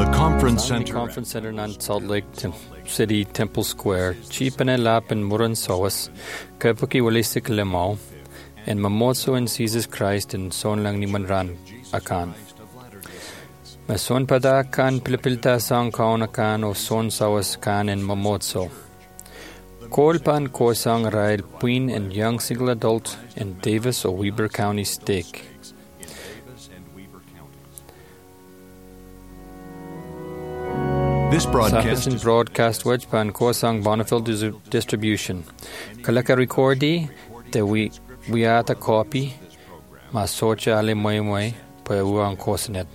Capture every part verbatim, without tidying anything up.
Conference Omni Center. Conference Center in Salt Lake Tem- City, Temple Square, Chipane Lapin Muran Soas, Kapaki Walisik Lemau, and Mamotso in Jesus Christ in Son Lang Nimanran Akan. Mason Pada Kan Pilipilta Sang Kaun Akan o Son Sawas Kan and Mamotso. Kolpan Kosang Rail Queen and Young Single Adult in Davis or Weber County Stake. This broadcast Safison broadcast wedge pan Kosang Bonneville dis- distribution. Kalaka recordi de we we ata copy ma socha ale moy moy pa uang Kosnet.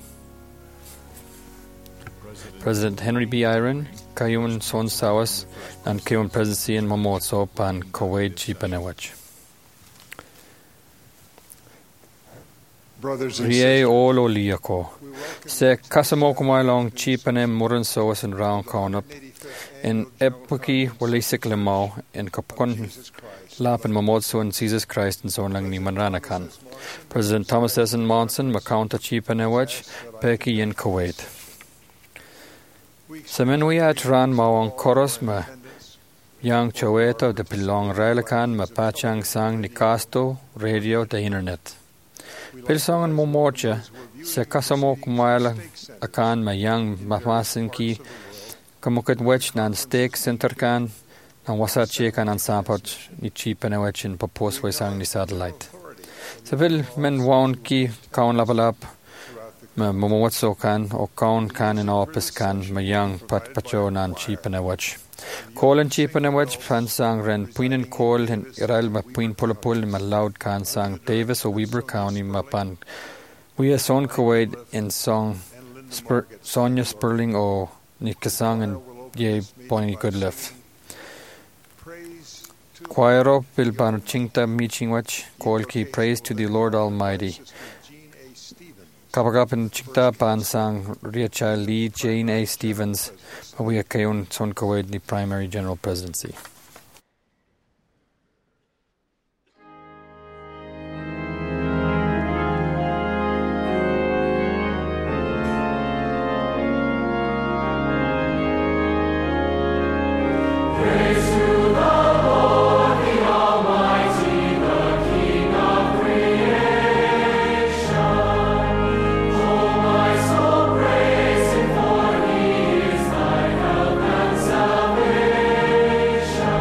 President Henry B. Iron, Kayun Son Sawas, and Kayun Presidency in Mamotso pan Kuwait Chipanewach. Brothers and Rie sisters, olo liako. Se kasamoko long Chipane Muran Soas and round cornup. In epoki walisik lemau in kapkon lap and Mamotso and Jesus Christ and Son Lang Nimanranakan. President Thomas S. Monson, Macounta Chipanewach, Peki in Kuwait. Semenuia ran mawang koros ma yang choweto de pilong railakan ma pachang sang nikasto radio de internet. Pilsong and momorcha se kasamo kumaila akan ma yang mamasinki kamukat wech nan steak center kan nan wasa chekan an sampot ni chipanewech in popos we sang ni satellite. Sevil men waun ki kaun lapalap ma momotso kan o kaun kan in office kan ma yang pat pacho nan chipanewech. Call and chipanewech pan sang ren puinen call and irail ma puin polopol ma loud kan sang Davis o Weber County ma pan. We are son Kuwait in song Spur, Sonia Sperling o Nikasang and ye Bonnie Goodliff. Choiro Bilban Chingta Michingwach call ki praise to the Lord Almighty. Kapagap and Chingta pan sang Riacha Lee Jane A. Stevens, but we are Kayun Son Kuwait the primary general presidency. Salvation.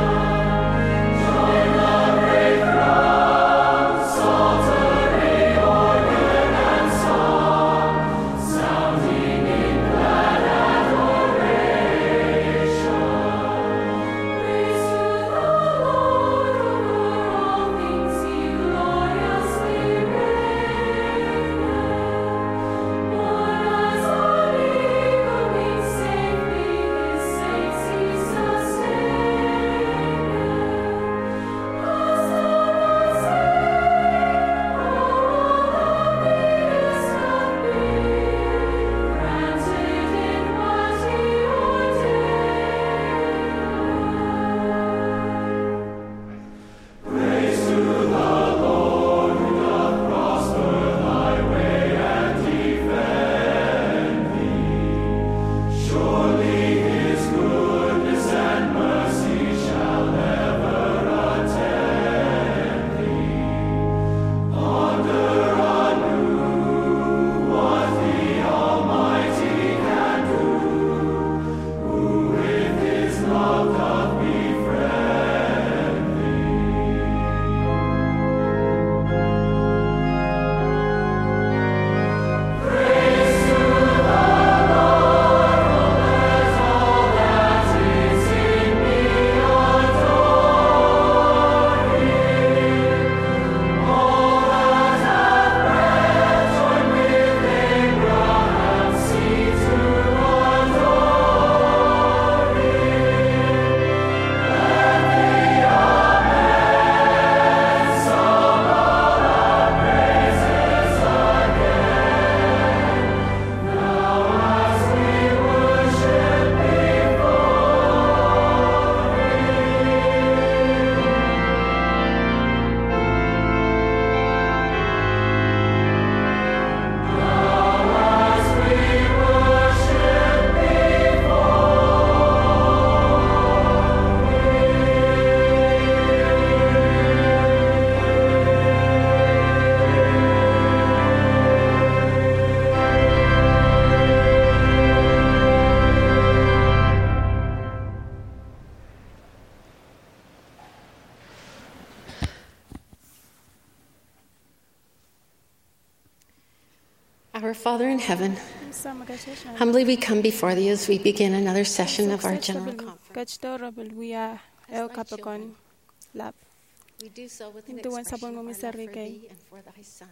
Our Father in heaven, humbly we come before thee as we begin another session of our General Conference. We do so with an expression of our love for thee and for thy Son.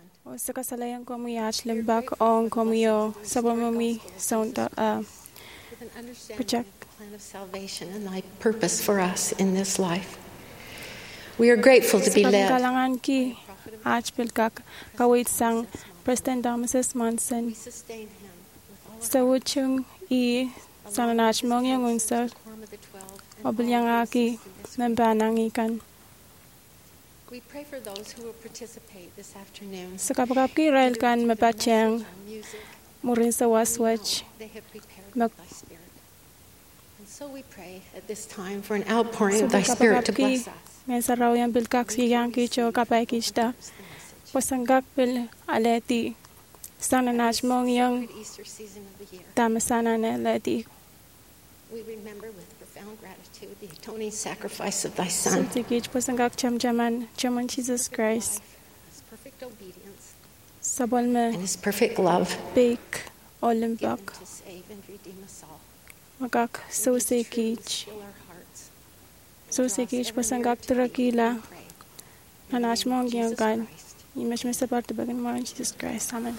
With an understanding of the plan of salvation and thy purpose for us in this life. We are grateful to be led. President Thomas Monson. We sustain him with Sa wuchung i sananach mong yang unsa obilyangaki membanang ikan. We pray for those who will participate this afternoon. Sa kapakap ki Israel kan mapachang murin sa waswach. They have prepared with thy spirit. And so we pray at this time for an outpouring of thy spirit to bless us. Ngayon sa raw yung bilkak siyang kicho kapay kishta. Pasanggak bil aleti sananach mong yang tamasana na aleti. We remember with profound gratitude the atoning sacrifice of thy Son. Sikich pasanggak chamjaman chaman Jesus Christ. His perfect obedience Sabol me and his perfect love bake given olimbak to save and redeem us all. magak so sikich Fill our hearts. so sikich pasanggak terakila nanach mong yang kan. Imash me sabar to begin more in Jesus Christ. Amen.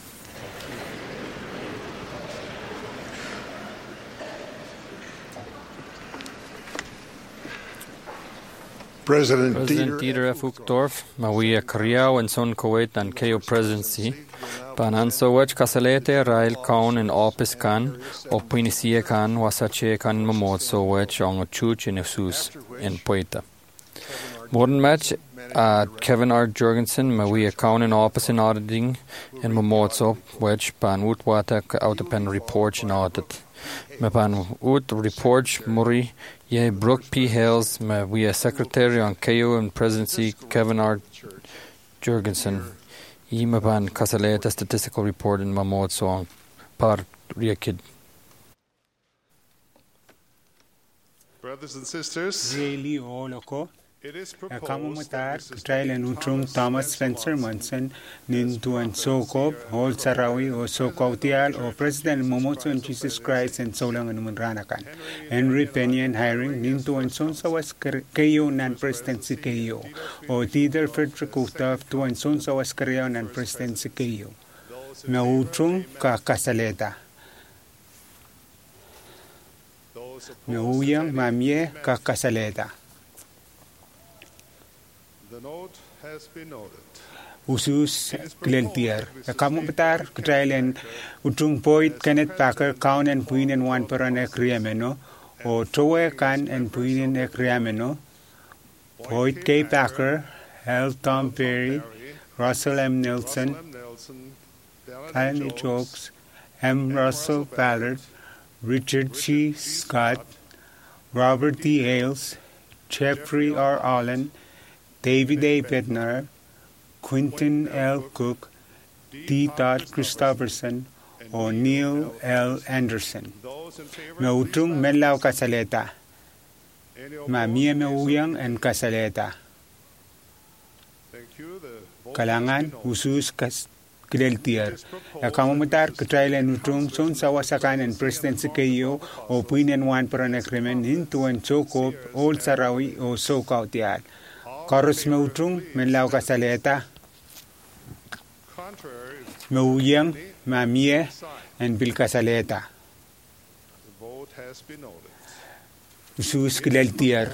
President, President Dieter F. Uchtdorf, Mawia Kriau and Son Kuwait and K O Presidency, Pananso Wach Kasalete, Rail Kaun and Opis Kan, O Pinisia Kan, Wasache Kan Mamot So Wach on a Chuch in Efsus in Poeta. Modern match uh, Kevin R. Jorgensen, Mawia Kaun and Opis in Auditing and Mamotso, Wach Pan Utwata out of pen report in audit. Mapan Ut report Muri. Ye Brooke P. Hales, we are Secretary on K O and Presidency Kevin R. Jorgensen. Yimaban Kasaleta Statistical Report in Mamod Song Par Riakid. Brothers and sisters, Really all oko. it is Kamu proposed that mutar trial and utrum Thomas Spencer Munson Nintu and Sokop Hol Sarawi or Sokotial or President Momoto and Jesus Christ and Solang and Munranakan Henry Penny and hiring Nintu and Sonsa was K O non presidency K O or Theater Frederick Utaf to and Sonsa was Korean and presidency K O Na utrum ka kasaleta Na uyang mamie ka kasaleta. the note has been noted. Usus Glentier. The Kamubatar, Ktrailen, Utung Poit, Kenneth Packer, Count and Queen and one per an Ekriameno, or Towe Kan and Queen and Ekriameno, Poit K. Packer, L. Tom Perry, Russell M. Nelson, Alan H. Oaks, M. Russell Ballard, Richard C. Scott, Robert D. Hales, Jeffrey R. Allen, David A. Bednar, Quinton L. Cook, T. Todd Christopherson, o Neil L. Anderson. Mautung Menlau Kasaleta. Mamia Mauyang and Kasaleta. Kalangan Usus Kas Gleltier. Akamutar Katrailan Utung Son Sawasakan and President Sikayo o Puinen Wan Paranakrimen into and Sokop, Old Sarawi o Sokautiat. Karus Mautung Menlau Kasaleta. Mauyang, Mamie, and Bilkasaleta. Usus Gleltier.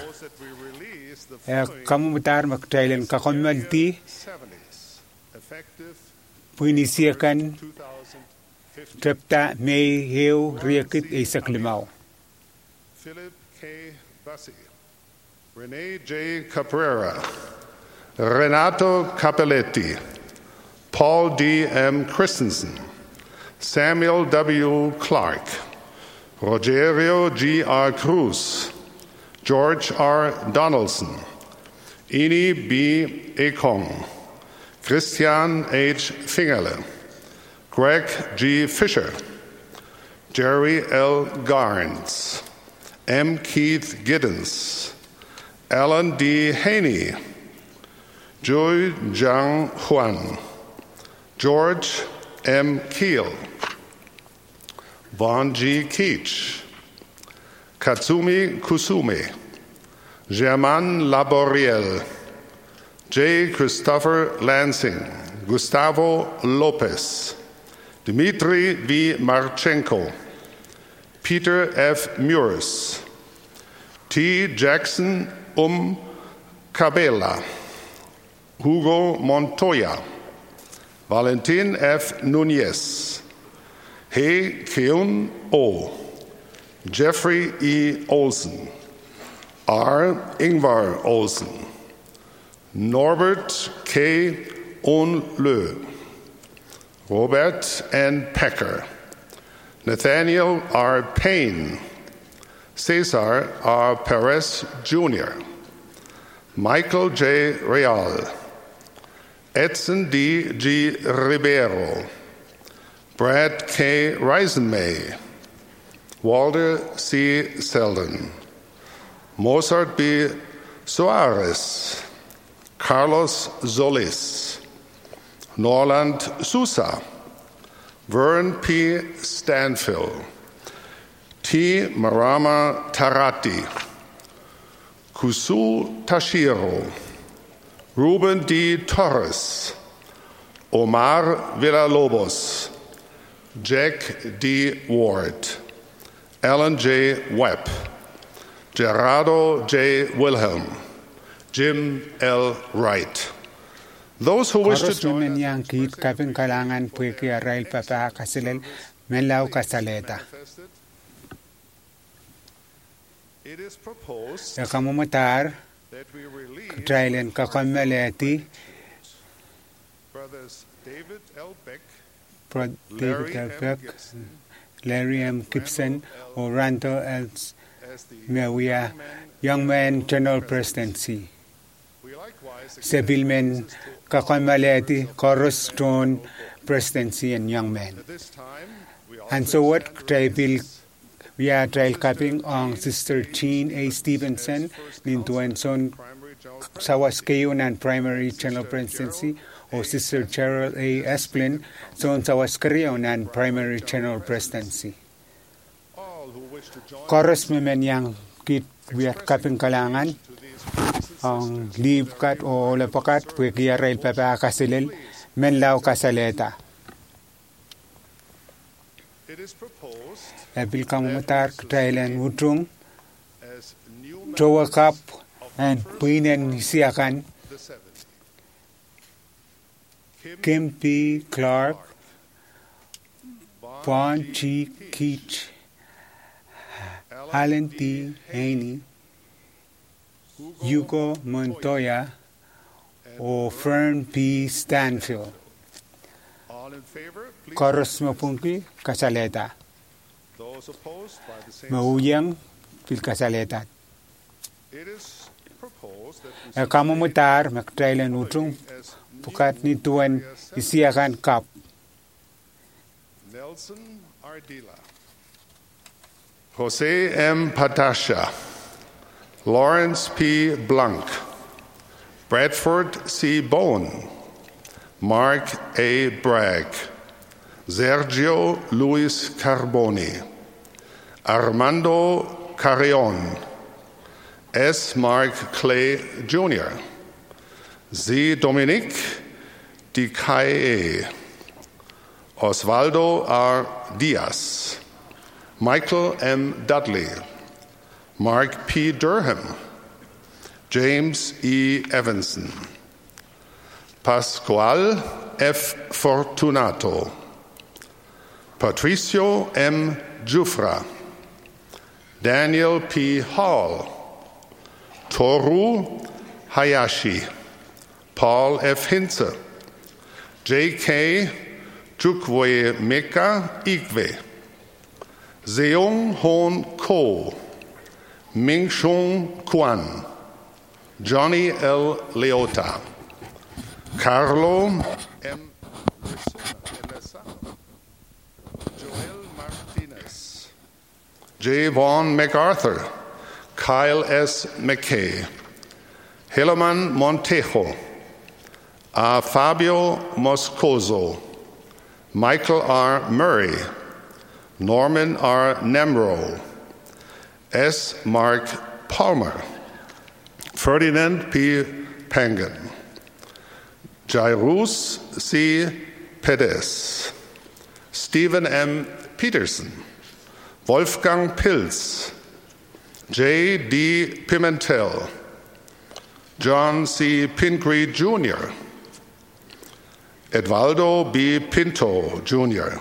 Kamutar Mactrailan Kakonmalti. Puinisiakan Trepta May Heo Riakit Isaklimau. Philip K. Bassi, Rene J. Caprera, Renato Capelletti, Paul D. M. Christensen, Samuel W. Clark, Rogerio G. R. Cruz, George R. Donaldson, Ini B. Ekong, Christian H. Fingerle, Greg G. Fisher, Jerry L. Garnes, M. Keith Giddens, Alan D. Haney, Joy Zhang Huan, George M. Keel, Vaughn G. Keach, Katsumi Kusume, Germain Laboriel, J. Christopher Lansing, Gustavo Lopez, Dmitry V. Marchenko, Peter F. Muris, T. Jackson Um Cabela, Hugo Montoya, Valentin F. Nunez, Hei Keun O, Jeffrey E. Olsen, R. Ingvar Olsen, Norbert K. Onlö, Robert N. Pecker, Nathaniel R. Payne, Cesar R. Perez Junior, Michael J. Real, Edson D. G. Ribeiro, Brad K. Reisenmay, Walter C. Selden, Mozart B. Soares, Carlos Solis, Norland Sousa, Vern P. Stanfill, T. Marama Tarati, Kusu Tashiro, Ruben D. Torres, Omar Villalobos, Jack D. Ward, Alan J. Webb, Gerardo J. Wilhelm, Jim L. Wright. Those who wish to join us yang kit kapin kalangan pueki arail papa kasilel melau kasaleta. it is proposed Ya kamu matar that we release trailen kakameleti brothers David L. Beck, pro Larry David M. Beck, Gibson, Larry M. Gibson or Randall L. as the Mewia Young Man General Presidency. we likewise Sebilmen kakameleti cornerstone presidency and young men. at this time we also And so what extend trial releases we are trial capping on Sister Jean A. Stevenson, Nintuenson primary general Sawaskayun and primary general presidency, or Sister Gerald A. Esplin, Son Sawaskarion and primary general presidency. all who wish to join Chorus memen yang kit wiat kaping kalangan to these brothers and ang live kat o lepakat pwede rail papa kasilil menlaw kasaleta. it is proposed Ebil kamutar trailen wutung as new members Jowa Cup and Puinen Siakan, of the seventy. Kim P. Clark, Vaughn G. Keach, Alan T. Haney, Hugo Montoya, or Fern P. Stanfield. All in favor, please. Koros mapunki kasaleta. Those opposed by the same Mauyang pil kasaleta. It is proposed that we E kamu mutar maktrailen utung as pukat ni tuan Isiakan Cup. Nelson Ardila, Jose M. Patasha, Lawrence P. Blanc, Bradford C. Bowen, Mark A. Bragg, Sergio Luis Carboni, Armando Carrion, S. Mark Clay Junior, Z. Dominique Di Cae, Osvaldo R. Diaz, Michael M. Dudley, Mark P. Durham, James E. Evanson, Pascual F. Fortunato, Patricio M. Jufra, Daniel P. Hall, Toru Hayashi, Paul F. Hinze, J K. Chukwe Meka Igwe, Seung Hoon Ko, Ming Shung Kwan, Johnny L. Leota, Carlo M. Joel Martinez, J. Vaughn MacArthur, Kyle S. McKay, Helaman Montejo, A. Fabio Moscoso, Michael R. Murray, Norman R. Nemro, S. Mark Palmer, Ferdinand P. Pangan, Jairus C. Perez, Stephen M. Peterson, Wolfgang Pilz, J. D. Pimentel, John C. Pingree Junior, Edvaldo B. Pinto Junior,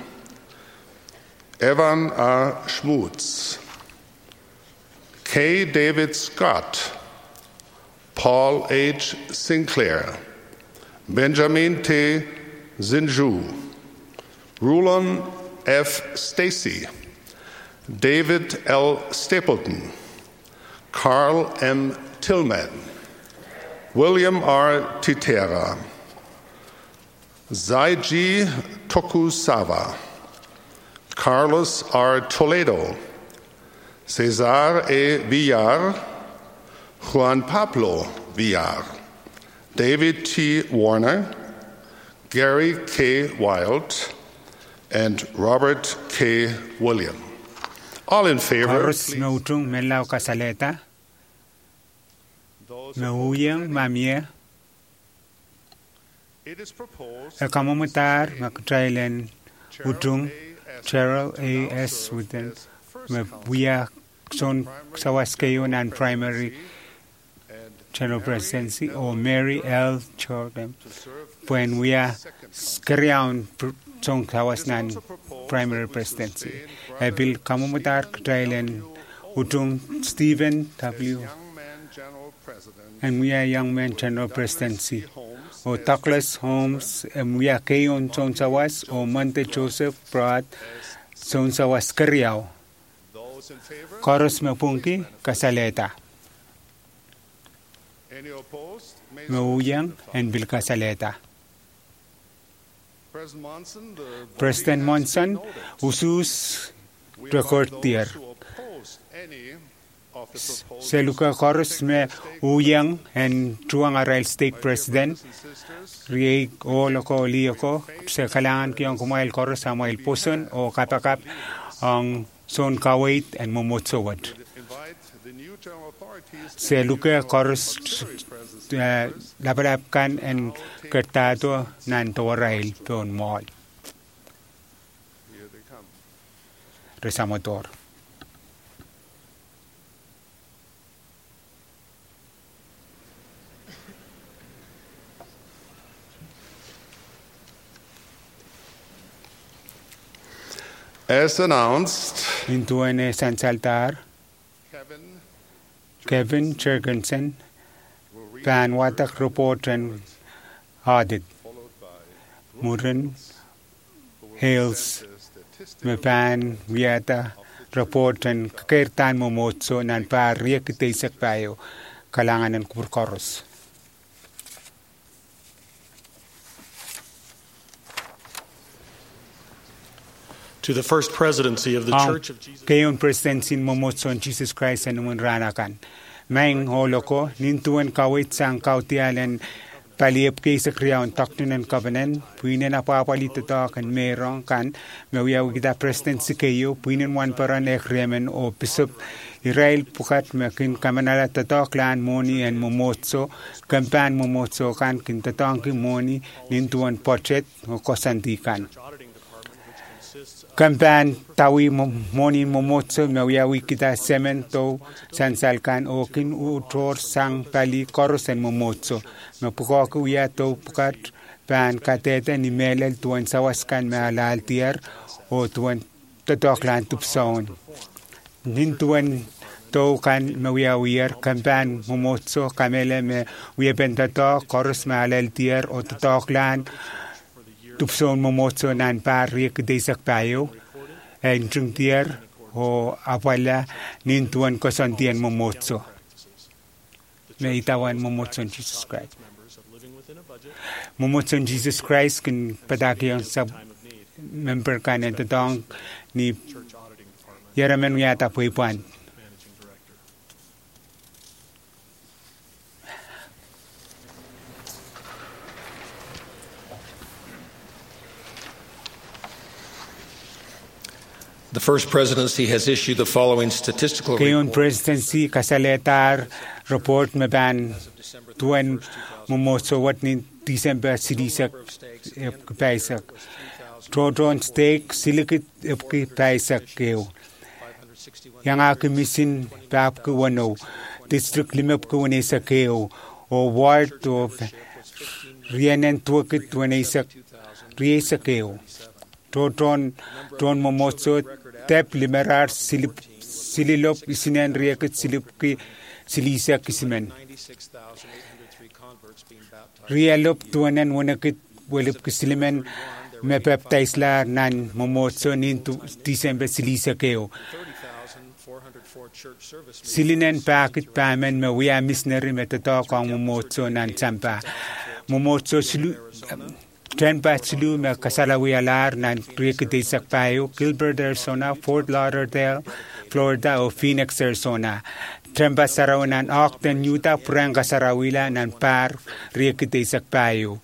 Evan R. Schmutz, K. David Scott, Paul H. Sinclair, Benjamin T. Zinju, Rulon F. Stacy, David L. Stapleton, Carl M. Tillman, William R. Titera, Zaiji Tokusawa, Carlos R. Toledo, Cesar E. Villar, Juan Pablo Villar, David T. Warner, Gary K. Wild, and Robert K. William. All in favor, Koros please. nautung melau kasaleta. Nauyang mamia. It is proposed Ekamomutar maktrailen utung Cheryl A. S. within Mabuya son sawaskayo nan primary general presidency or Mary L. Jordan when we are carrying son sawas nan primary presidency. Ebil kamomutar trailen utung Stephen W. young man general president and we are young man general presidency. O Douglas Holmes, and we are Kayon Sonsawas, or Monte Joseph Brad Sonsawas Kariao. Those in favor? Koros Mapunki, Casaleta, Any opposed? May so Mauyang, signify. and Bill Casaleta. President Monson, the voting President has Monson, been noted. Usus We record invite there. those who oppose any of the proposals Seluka Koros me Uyang and Tuang Aral State President. and sisters. Rieg o loko lioko sa kalangan kiyong kumail Koros sa Mail Puson o kapakap ang Son Kawait and Momotsowad. Invite the new general authorities Se luka Koros presence. labalapkan and kertado nan torail pion mall Here they come. resamotor. As announced, Intuane San Saltar, Kevin Kevin Jurgensen, will read Pan Watak report and audit. followed by Murin who will Hales, present the statistical Mapan Viata report and Kairtan Momotso nan pa riakitaisak payo kalangan ng Kurkoros. To the First Presidency of the Ang Church of Jesus kayon presidency Momotso and Jesus Christ and naman ranakan. Maing holoko, nintuan kawit sang kautialan paliap kay sa kriyaon taktunan kabanan, puinen na papalit ito kan merong kan, mawiyaw kita presidency kayo, puinen wan paran ekremen o pisop Israel pukat makin kamanala tato klan moni and momotso, kampan momotso kan kintatong ki moni, nintuan portrait o kosantikan. Auditing Department, which consists of Kampan tawi mo moni momotso mawiyawi kita semento sansalkan o kin utor sang pali korosen momotso mapuko ku ya to pukat pan katete ni melel tuan sawaskan malal tier o tuan totoklan tupson nintuan to kan mawiyawier kampan momotso kamele me wiebentato koros malal tier o totoklan tupson momotso nan pari kdesak payo en jungtier o apala nintuan kosantian momotso me itawan momotso Jesus Christ members of living within a budget momotso Jesus Christ kin padakyang sa time of need. member kan en tatong ni Church Auditing Department yaramen yata puipuan Managing Director. The first presidency has issued the following statistical Kayon report. presidency kasaletar report maban tuan momosowat ni December sidisak paisak. Trodron stake silikit epki paisak keo. Yang akimisin pap ko wano district limap ko wanesa keo o ward o rianen tuakit wanesa riesa keo. Trodron tron momoso tep limerar silip sililop isinen riakit silipki silisa kisimen. Rialop tuanan wanakit walip kisilimen me baptize nan momoso nintu December silisa keo. Silinen pakit pamen me wia missionary metato kong momoso nan champa. Momoso silu Tren Bachelor me kasalawialar nan riakit payo Gilbert, Arizona, Fort Lauderdale, Florida o Phoenix, Arizona. Tremba saraw nan Ogden, Utah, Puranga sarawila nan par riakit payo.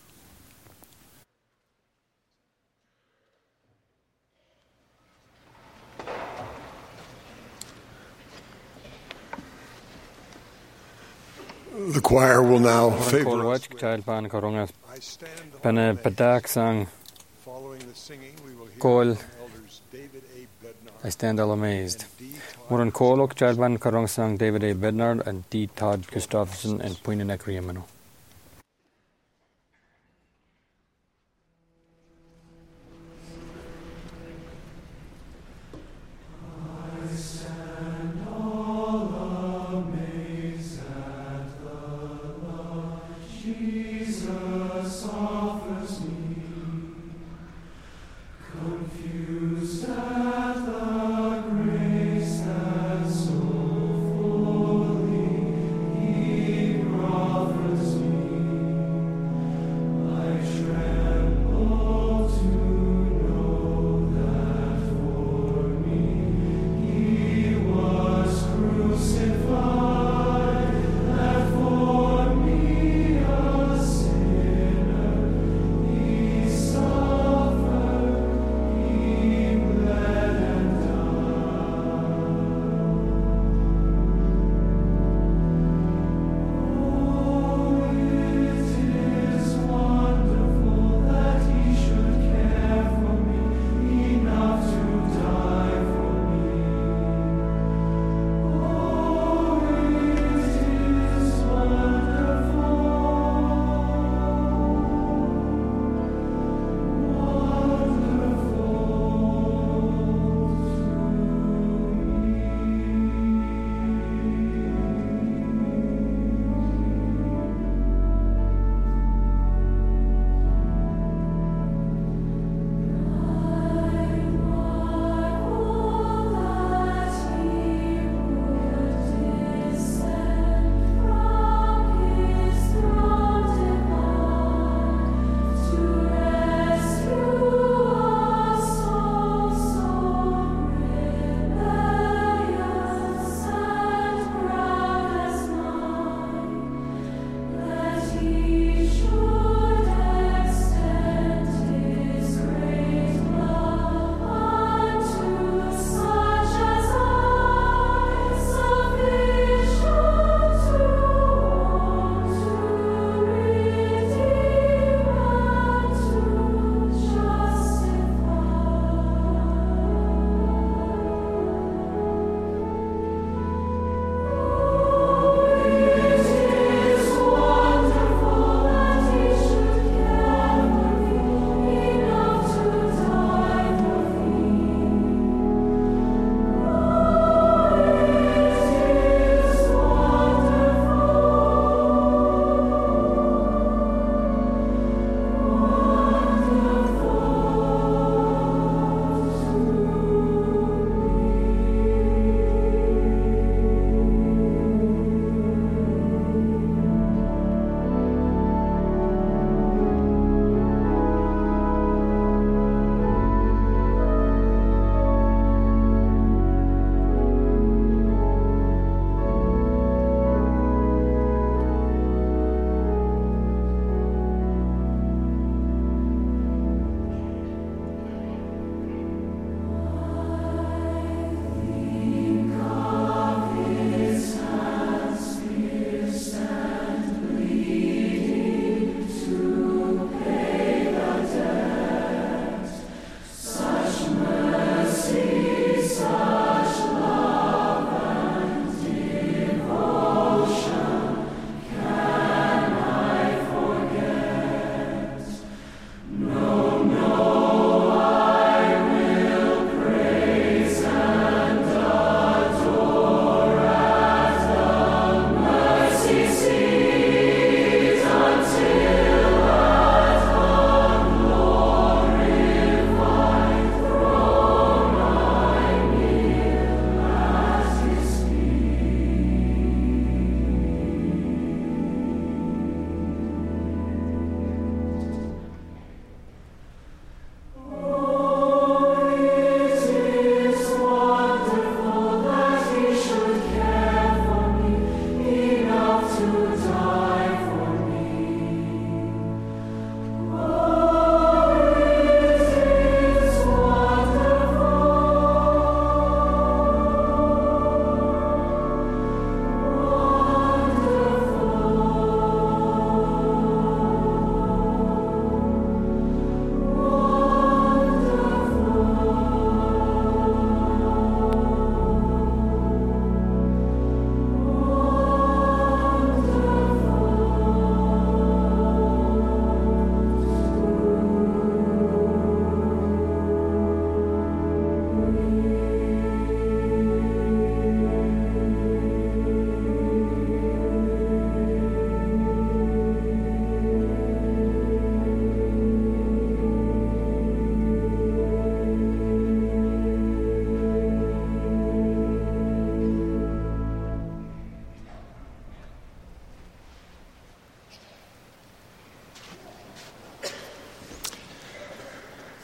The choir will now Koran favor kolwach child pan karungas pana padak sang following the singing. We will hear kol. from elders David A. Bednar I stand all amazed. and D. Todd Muran kolok child pan karung sang David A. Bednard and D. Todd Gustafson and Puinanek Riamano. For me, a sinner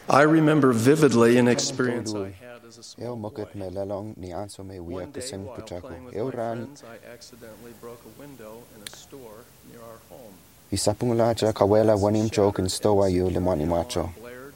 I remember vividly an experience I had as a small Eu boy. moket me lalong ni anso me wia One day, keseng while putako. playing with Eu my ran friends, I accidentally broke a window in a store near our home. isapung laja kawela wanim chok in stowa yu limani macho.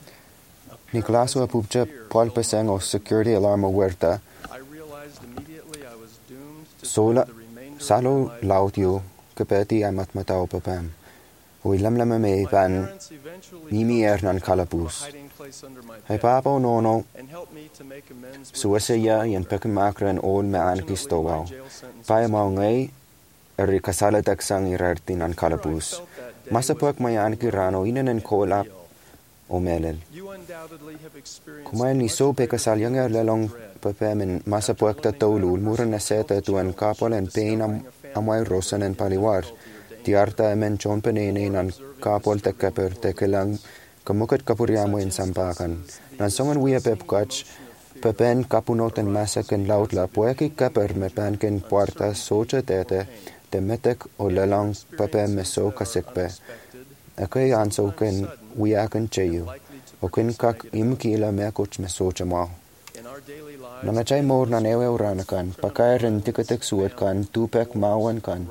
Ni klaso apupja pol peseng o security alarm huerta. I realized immediately I was doomed to Sola spend the remainder of salo my life. laut yu kapeti ay matmatao papam. Ui lamlama me My pan parents eventually nimi took er nan me to a kalapus. hiding place under my Hai bed papo nono and helped me to make amends with suwese the ya store yen owner. pekin makra en ol me anki Fortunately, my stowao. jail sentence Pai was mau complete. ngay eri kasala taksang irarti nan kalapus. Masapuak may anki rano inen en kolap o melel. You undoubtedly have experienced Kumail ni much so greater pekasal yang er lelong papamin masapuak ta tolul muran na seta tuan kapol en pain am amay rosan en paliwar. Tiarta emen chon penene nan kapol te kaper te kelang kamukat kapuriamo en sampakan. Nan songan wia pep kach pepen kapunoten masaken laut la pueki kaper me panken puerta socha tete te metek o lelong pepen me so kasekpe. Akay anso ken wiakan cheyu. O ken kak imkila me koch me socha mau. in our daily lives. Nangachay mor nan ewe uranakan, pakairen tikatek suet kan, tupek mawan kan.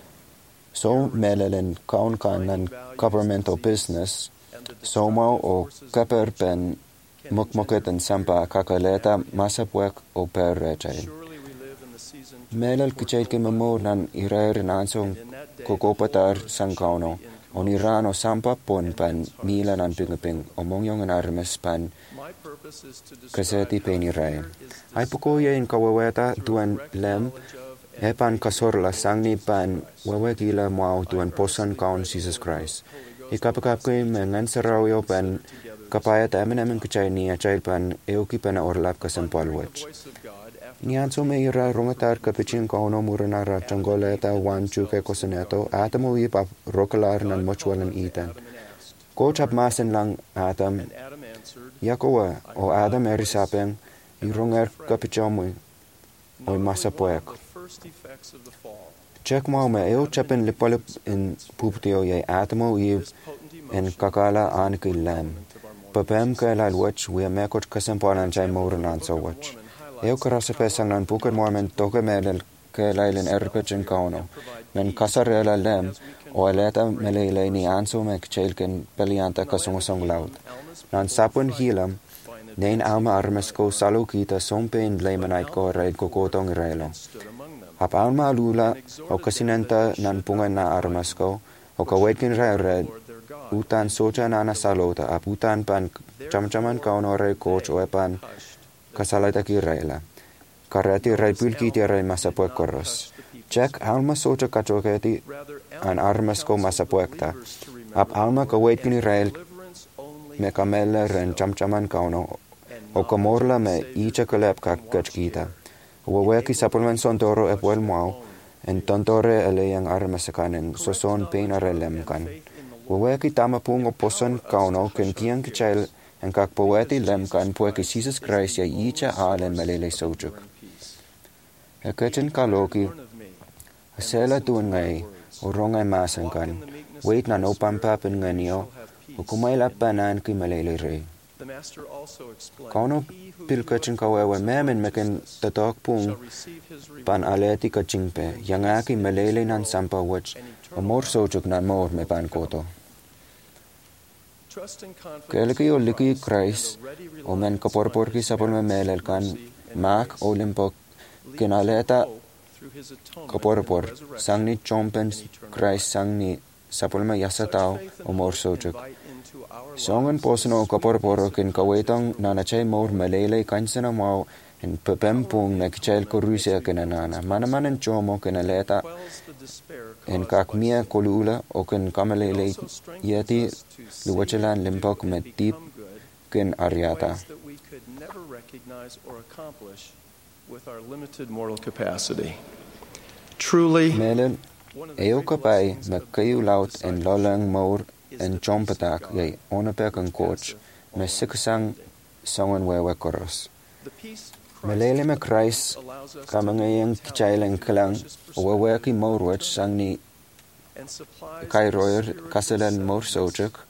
So melelen kaun kan nan government o business, so mau o kaper pen mukmuket en sampa kakaleta masapuek o per rechay. Surely we live in the season Melel kichay ke mamor nan irair nansong kokopatar sang kauno. On irano sampa pon pan mila nan pingaping o mongyong an armes pan my purpose is to kaseti describe peni how rai. fear is Ai pukoye in kawaweta tuan lem epan kasorla sangni pan wewe gila mau tuan posan kaun Jesus Christ. Ikapakap ko yung mengan sarawyo pan kapayat amin amin kachay niya chay pan euki pan orlap kasampalwach. Niyan so me ira rungatar kapichin kauno murana rachangoleta wan chuke kosaneto atamo ipap rokalar nan mochwalan itan. Ko chap masen lang atam And Adam answered, Yakowa o Adam erisapeng irungar kapichamoy o "Not masapuek. the first effects of the fall. Check mau me eo chapen lipalip in puptio ye atamo iv en kakala anki lam. Papem ka la wach we mekot kasampalan chay moranan so wach. Eo karasape sanglan pukat mormen toke melel ka lailen erpechin kauno. Men kasarela lem o aleta melele ni anso mek chelken pelianta kasungosong laut. Nan sapun hilam nein alma armesko salo kita sompen blemanait ko raid kokotong relo. Hap alma alula o kasinenta nan pungan na armesko o kawetkin rai red utan socha nana salota ap utan pan chamchaman kauno rai coach o epan kasalaita ki raila. Karati rai pulkiti rai masapuek koros. Check alma socha kachoketi an armesko masapuekta. Ap alma kawetkin rail me kamelle ren chamchaman kauno o kamorla me icha kalep kak kachkita. Waweki supplement sontoro e puel mau en tontore eleyang armasakanen soson peinare lemkan. Waweki tamapung o poson kauno ken kiang kichail en kak poeti lemkan pueki Jesus Christ ya icha alen melele sojuk. E kachen kaloki asela tuan ngai o rongai masankan wait na no pampapen nganio o kumaila panan ki melele rei. The master also explained, Kauno "He who pilkachin kawewe memen meken tatok pung shall receive his reward." pan aleti kachingpe yangaki melele nan sampa wach o mor sojuk nan mor me pan koto. Trust and confidence Keleki o liki in Christ Christ and a ready o men reliance kaporporki on sapol me His melel kan mercy and mak grace olimpok leads kinaleta to hope through his atonement kaporpor and resurrection sangni chompen and eternal Christ life. sangni sapol me yasatao Such faith and o mor hope sojuk. invite into our Songan lives posono the kaporporo sweetness kin of kawetong nanachay mor melele kansana mau en pepem pung mekichel koruse kinanana manamanen chomo kinaleta quells the despair en caused kak by mia sin. kolula o kin kamalele It also strengthens yeti us to see, luwachelan do, limpok and me tip become good kin in ariata. ways that we could never recognize or accomplish with our limited mortal capacity. Truly, Melel one of the eo great kapai blessings me of kayu laut discipleship en lolang mor is en the peace of chompetak God yay onapek en coach me sikasang songan wewe koros. The peace Melele me Christ allows us to kamangayang kichailang kalang wewe ki morwach sangni and supplies kai royer the spirit kasalan of mor sadness sojak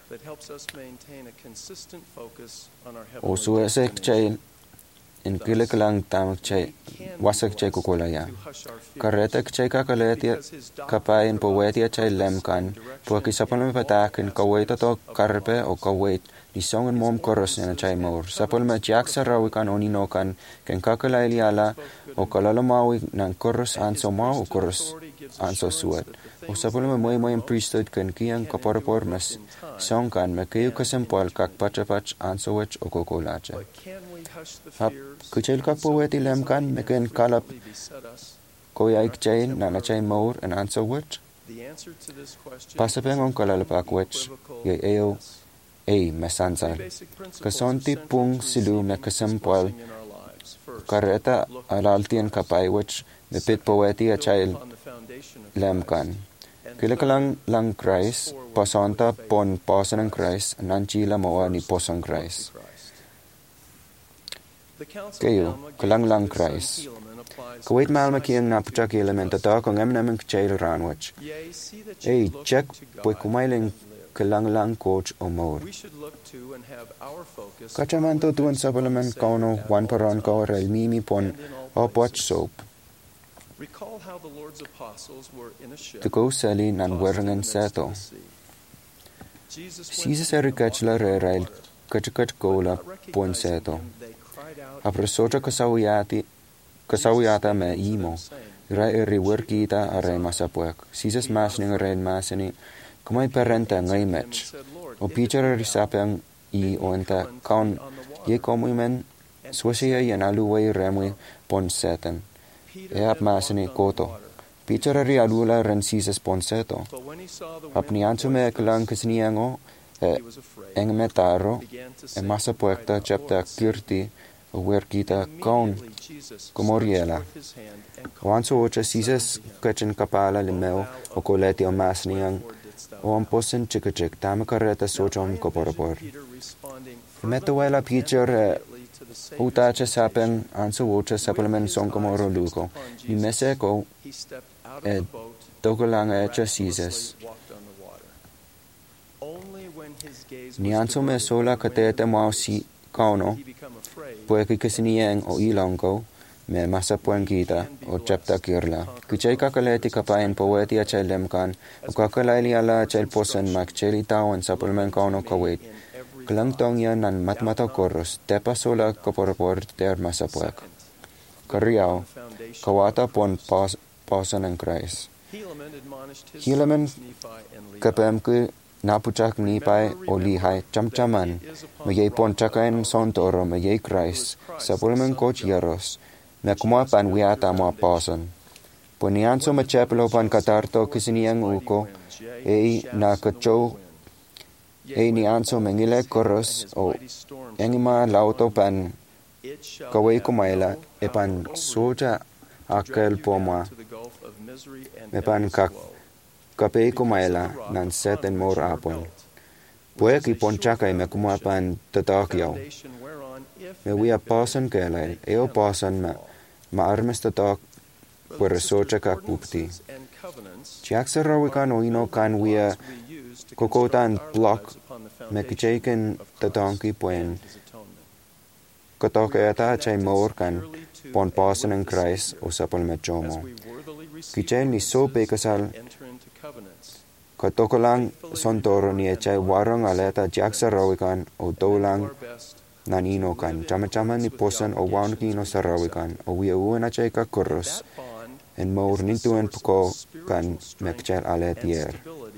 that helps us maintain a consistent focus on our O heavenly suesek destination. chay in kilikalang tamak chay wasak chay kukulaya. Karetek chay kakaletia kapain poetia chay lemkan puaki sapalme patakin kawait ato karpe o kawait di songan mom koros na chay maur. Sapalme jaksa rawikan oninokan ken kakalaili ala o kalalamawi ng koros anso mau o koros anso suat. O sapalme moy moy priesthood ken kiyang kaporapor mas songkan makayu kasempal kak pachapach anso wech o kokolacha. Hap kuchel kak poeti lemkan meken kalap koyaik chay nana chay maur en anso wech. Pasapeng on kalalapak wech ye eo ei mesansal. Kasonti pung silu me kasempal kareta alaltien kapay wech mepit poeti a chay lemkan. Kilakalang lang Christ, pasanta pon pasan ng Christ, nanchila moa ni posang Christ. Kayo, kalang lang Christ. Kawait malma kiyang napuchak element ata kung em naman kachayl ranwach. Ay, check, pwede kumailing kalang lang coach o more. Kachaman to tuwan sa palaman kauno wan paron kao rel mimi pon o potch soap. Tuko sali nan werangan seto. Jesus erikachla re rail kachakat kola pon seto. Apresocha kasawiyati kasawiyata me imo. Ra eri werkita are masapuek. Jesus masning rein masini kumay parenta ngay match. O pichara risapang i oenta kaun ye komuimen swasiya yan aluway remwe pon setan. Eap masini koto. Pichara ri alula ren Jesus pon seto. Apni ansume kalang kasniyango e engmetaro e masapuekta chapta kirti o werkita kaun komoriela. O anso ocha Jesus kachin kapala limeo o koleti o masniyang o amposin chikachik tamakareta sochom koporapor. Metawela pichar utacha sapeng anso ocha saplemen sonkomoro luko. Ni meseko e tokolang echa Jesus. Ni anso me sola katete mau si kauno pueki kasinieng o ilongko me masapuen kita o chapta kirla. Kuchay kakaleti kapain poeti a chay lemkan o kakalaili ala chay posen mak cheli tawan sapulmen kauno kawit. Kalang tongya nan matmata koros tepa sola kaporapor ter masapuek. Kariao kawata pon pas, pasan ng Christ. Hilamen kapem ku napuchak nipay o lihay chamchaman mayay pon chakain sontoro mayay Christ sapulmen coach yaros me kumapan wiata mo pasan. Ponianso macheplo pan katarto kisiniyang uko ei nakacho ei nianso mengile koros o engima lauto pan kaway kumaila e pan soja akel poma me pan kak kapay kumaila nan set en mor apon. Puek ipon chakay me kumapan tatakyaw. Me wia pasan kelay, eo pasan ma maarmes tatak puere socha kak pupti. Chiak sa rawikan o ino kan wia kokotan blok me kichayken tatanki puen. Katokayata chay mor kan pon pasan ng Christ o sapal me chomo. Kichay ni so pekasal katokolang sontoro ni echay warang aleta jaksa rawikan o dolang nanino kan chama-chama ni posan o wankino sa rawikan o wiauan achay kakuros en maur nintuan puko kan mekchel alet yer.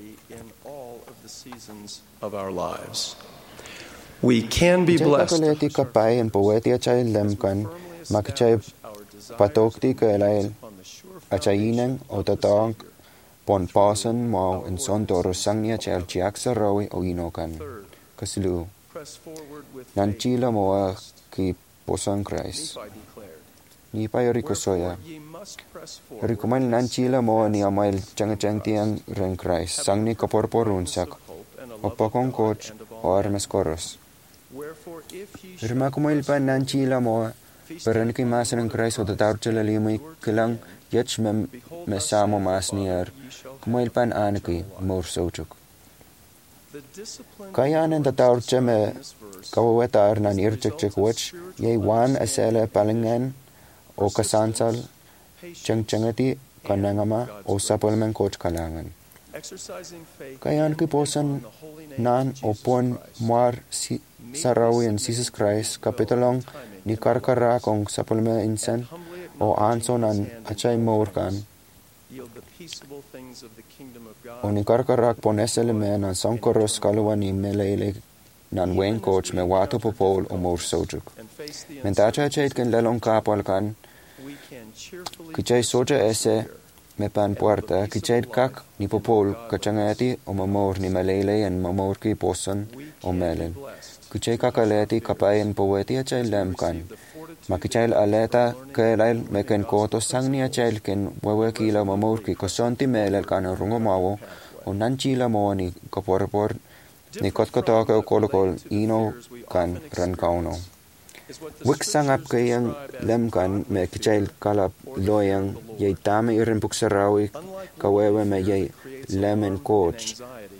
We can be blessed. Kakaleti kapay en poeti achay lemkan makchay patokti kaelail achayinang o tatang pon pasan mau en sontoro sangnia chel jaksa rawi o inokan. Kaslu nanchila moa ki posan Christ. Ni pa yoriko soya. Rikuman nanchila moa ni amail chang-chang tiang ren Christ. Sangni kaporporunsak. O pakong coach o armes koros. Rima kumail pa nanchila moa. Peran ki masan ng Christ o tatar chala limay kilang yach me mesamo mas niyar. Kumail pan anaki mor sochuk. Kayanen tataur cheme kawawetar nan irchik wich ye wan asele palingan o kasansal chengchengati kanangama o supplement coach kalangan. Kayan kiposan nan opon mar si sarawi en Jesus Christ kapitolong ni karkara kong supplement insan o anson an achay morkan. O ni karkarak ponesele me nan sonkoros kaluwa ni melele nan wen coach me wato popol o mor sojuk. Mentacha cheit ken lelong kapal kan kichay soja ese me pan puerta kichay kak ni popol kachangati o mamor ni melele en mamor ki poson o melel. Kichay kakaleti kapayen poeti achay lem kan. Makichail aleta kaelail meken koto sangnia chail ken wewe kila mamurki kosonti melel kan rungo mawo o nanchila mo ni kaporpor ni kotkotoke o kolokol ino kan rankauno. Wik sangap kayang lem kan me kichail kalap loyang yay tame irin puksarawi kawewe me yay lemon coach.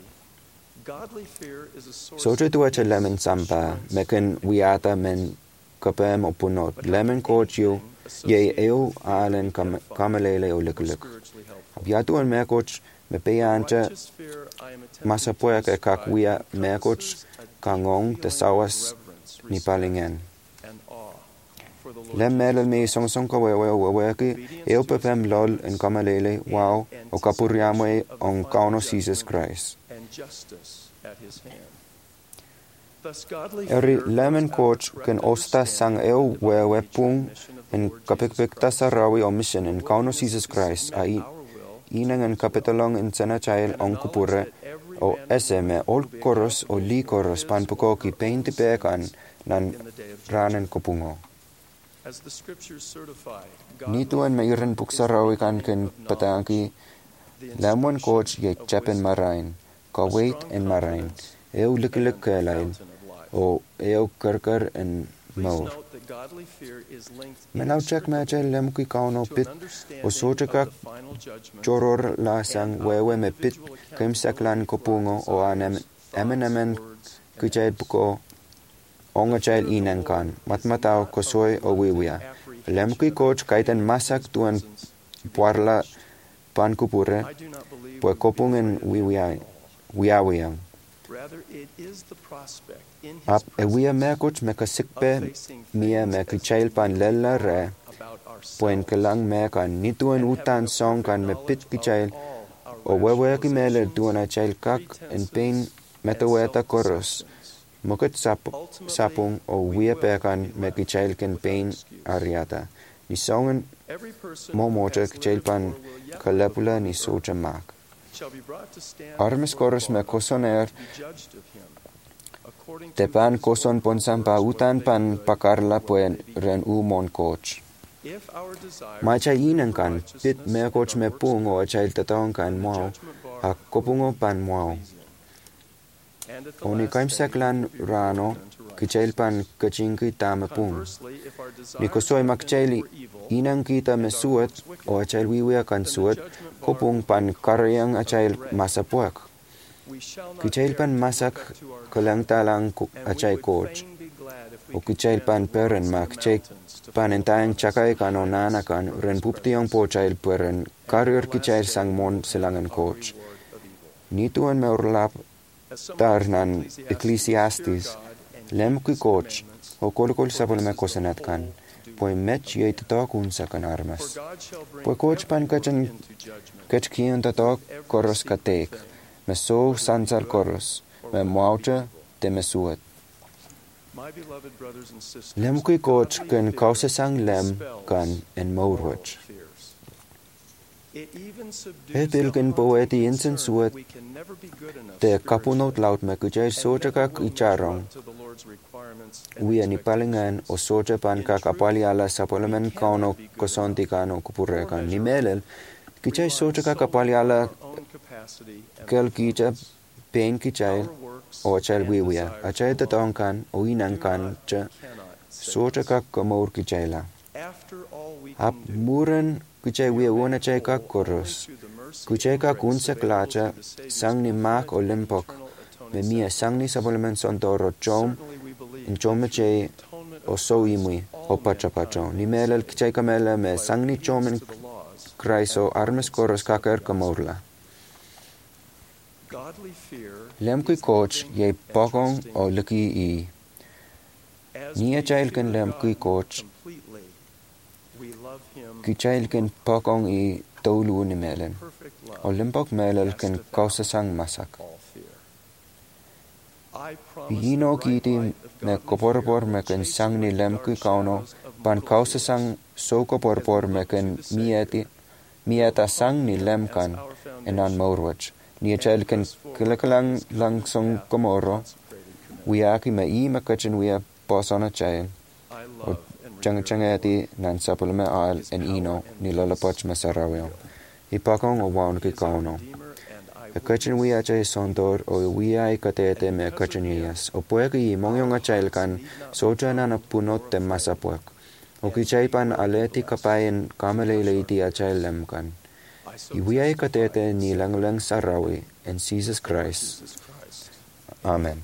Sojo tuacha lemon sampa meken wiata men kapem o punot lemon coach yo ye eo alen kam kamelele o likuluk. Abiatu an me coach me peyancha masapoya ke kakwia me coach kangong te sawas ni palingen. Lem melel me song song kawewe o wewe ki eo pepem lol en kamelele wow o kapuriamo on kauno Jesus Christ. Eri lemon coach ken osta sang eo wewe pung en kapikpikta sarawi o mission en kauno Jesus Christ a inang en kapitolong en senachail on kupure o eseme ol koros o li koros panpuko ki peinti pekan nan ranen kopungo. Nituan me iren puksarawi kan ken patangi lemon coach ye chapen marain ka wait en marain eo likilik kelail o eo karkar en maur. Melau chak me chay lem ki kauno pit o sochaka choror la sang wewe me pit kem saklan kopungo o anem emenemen ki chay puko onga chay inan kan matmatao kosoy o wiwia. Lem ki coach kaitan masak tuan puarla pan kupure pue kopungen wiwia wiawiyang. Ap ewia me coach me kasikpe mia me kichail pan lella re puen kelang me kan nituan utan song kan me pit kichail o wewe ki mele tuan a chail kak en pain metaweta koros moket sap sapung o wia pekan me kichail ken pain ariata ni songen momocha kichail pan kalepula ni socha mak. Armes koros me kosoner te pan koson ponsan pa utan pan pakarla puen ren umon coach. Ma chay inan kan pit me coach me pung o chay tatong kan muaw a kopungo pan muaw. Oni kaim saklan rano kichail pan kachingki tame pung. Ni kosoy makchaili inang kita me suet o achal wiwia kan suet kopung pan karyang achal masapuak. Kichail pan masak kalang talang achay coach. O kichail pan peren ma kichail pan entayang chakay kan o nana kan ren puptiyong po chail peren karyer kichail sang mon silangan coach. Nituan me urlap tar nan Ecclesiastes lem ki coach o kolokol sapol me kosanat kan poi mech ye tatok unsa kan armas. Poi coach pan kachan kach kiyon tatok koros katek me so sansal koros me muaucha te me suet. Lem ki coach kan kausa sang lem kan en maurwach. Hetil ken poeti insen suet te kapunot laut me kujay soja kak icharong uia ni palingan o soja pan kak apaliala sa polamen kauno kosonti kano kupurekan ni melel kichay soja kak apaliala kel kicha pen kichay o achal wiwia achay tatong kan o inang kan cha soja kak kamor kichayla ap muren kuchay wia wona chay kak koros kuchay kak unsa klacha sang ni mak olimpok me mia sangni sabolamen sondoro chom in chomeche o so imui o pachapacho ni melel kichai kamela me sangni chomen kraiso armes koros kakar kamorla lem kui coach ye pogong o lucky e ni a child can lem kui coach ki child can pogong e tolu ni melen o limpok melel can causa sang masak Yino kiti me koporpor me ken sang ni lem kui kauno pan causa sang so koporpor me ken mieti mieta sang ni lem kan enan morwach ni chel ken kilakalang lang song komoro wiaki me i me kachin wia posona chain o chang changati nan sapulme al en ino ni lolapoch masaraweo ipakong o waun ki kauno e kachin wia chay sondor o wia i katete me kachin ias o puek i mongyong a chail kan soja na punot te masapuek o ki chay pan aleti kapayin kamalele iti a chail lem kan i wia i katete ni lang lang sarawi in Jesus Christ. Amen.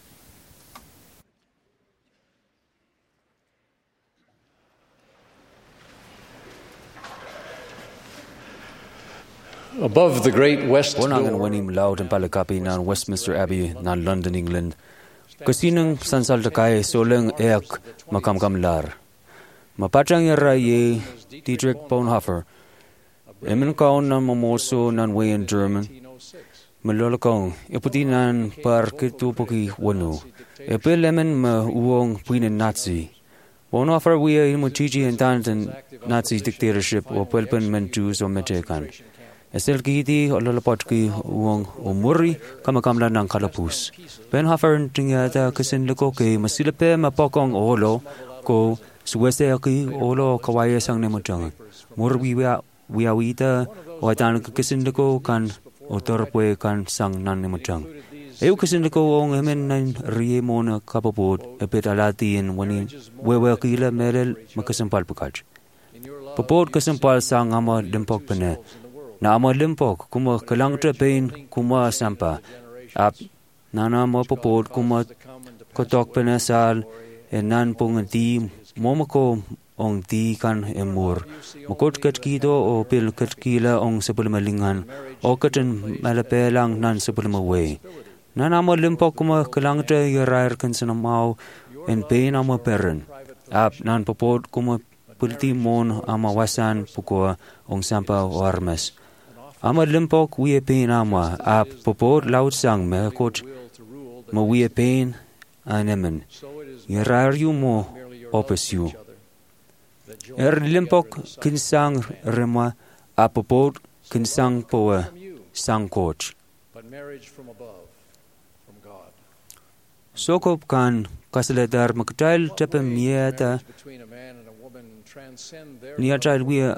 Above the great west Wanangan wanim loud and palakapi nan Westminster Abbey nan London, England. Kasinang sansal takay soleng eak makamkam lar. Mapachang yara ye Dietrich Bonhoeffer. Emin kaon nan mamoso nan wayan German. Malolakong iputi nan par kitupoki wanu. Epil emin ma uong puinin Nazi. Bonhoeffer wiya imutiji entantan Nazi dictatorship o pelpen men Jews o metekan. Esel kiti ololapotki uong umuri kamakamla ng kalapus. Bonhoeffer tingata kasinlako kay masilape mapokong olo ko suwese aki olo kawaya sang nemutang. Murwi wiawita watan kasinlako kan otorpwe kan sang nan nemutang. Ew kasinlako ong emen nan riemon kapapod epet alatiin wani wewe kila merel makasampal pakaj. Papod kasampal sang ama limpok pene. Na ama limpok kuma kalang trepain kuma sampa ap nana mo popod kuma kotok penasal enan pong ti momako ong ti kan emur mokot katkido o pil katkila ong sapulmalingan o katan malapelang nan sapulmawe nana mo limpok kuma kalang tre yarar kan sanamau en pain ama peren ap nan popod kuma pulti mon ama wasan puko ong sampa o armes Ama limpok wiye pain ama ap popod laut sang me kot mo wiye pain anemen yarar yu mo opes yu er limpok kinsang rema ap popod kinsang poe sang coach sokop kan kasaledar maktail tepe mieta niatal wiye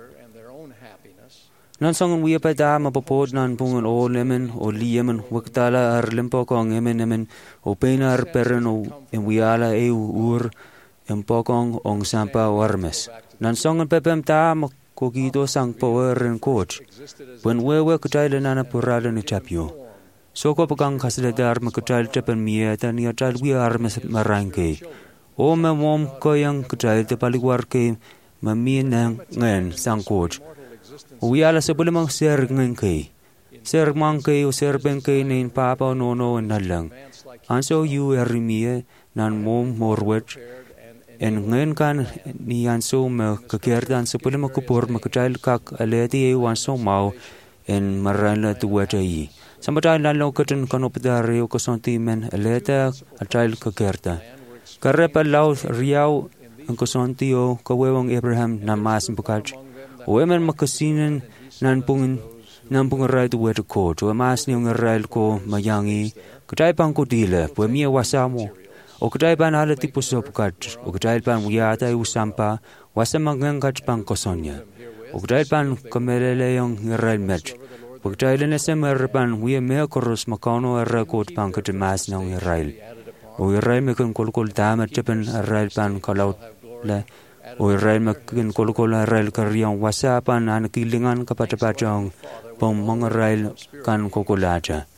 Nan songon wiya pa da mapapod nan pungon o lemen o liemen waktala ar limpokong emen emen o pena ar peren o en wiala e ur empokong ong sampa warmes. Nan songon pepem ta makokito sang power en coach. Wen wewe kutaila nana purala ni chapyo. Soko pakang kasaladar makutail tepen mieta ni atal wiya armes marangke. O me mom koyang kutail te paligwarke mamien nang ngayon sang coach. Uyala sebulamang ser ngengkay. Ser mangkay o ser bengkay nain papa o nono en nalang. Anso yu erimie nan mom morwet. En ngayon kan ni anso me kakierdan sebulamang kupur makatail kak aleti e wanso mau en marala tuweta yi. Sambatay lalo katan kanopdari o kasonti men aleta atail kakierda. Karep alaw riyaw ang kasonti o kawewang Abraham na mas mpukaj. O emen makasinan nan pungin nan pungaray tu wetu ko to mas ni ngaray ko mayangi katay pang ko dile po miya wasamo o katay pan ala tipo sopkat o katay pan wiyata usampa wasamang kat pang kosonya o katay pan kamelele yung ngaray met o katay lene semer pan wiya mea koros makano ara ko pang katimas ng ngaray o ngaray mekan kolkol damat tepen aray pan kalaut le o Israel makin kol-kol Israel karyang wasapan na nakilingan kapatapatang pang mga Israel kan kokolaja.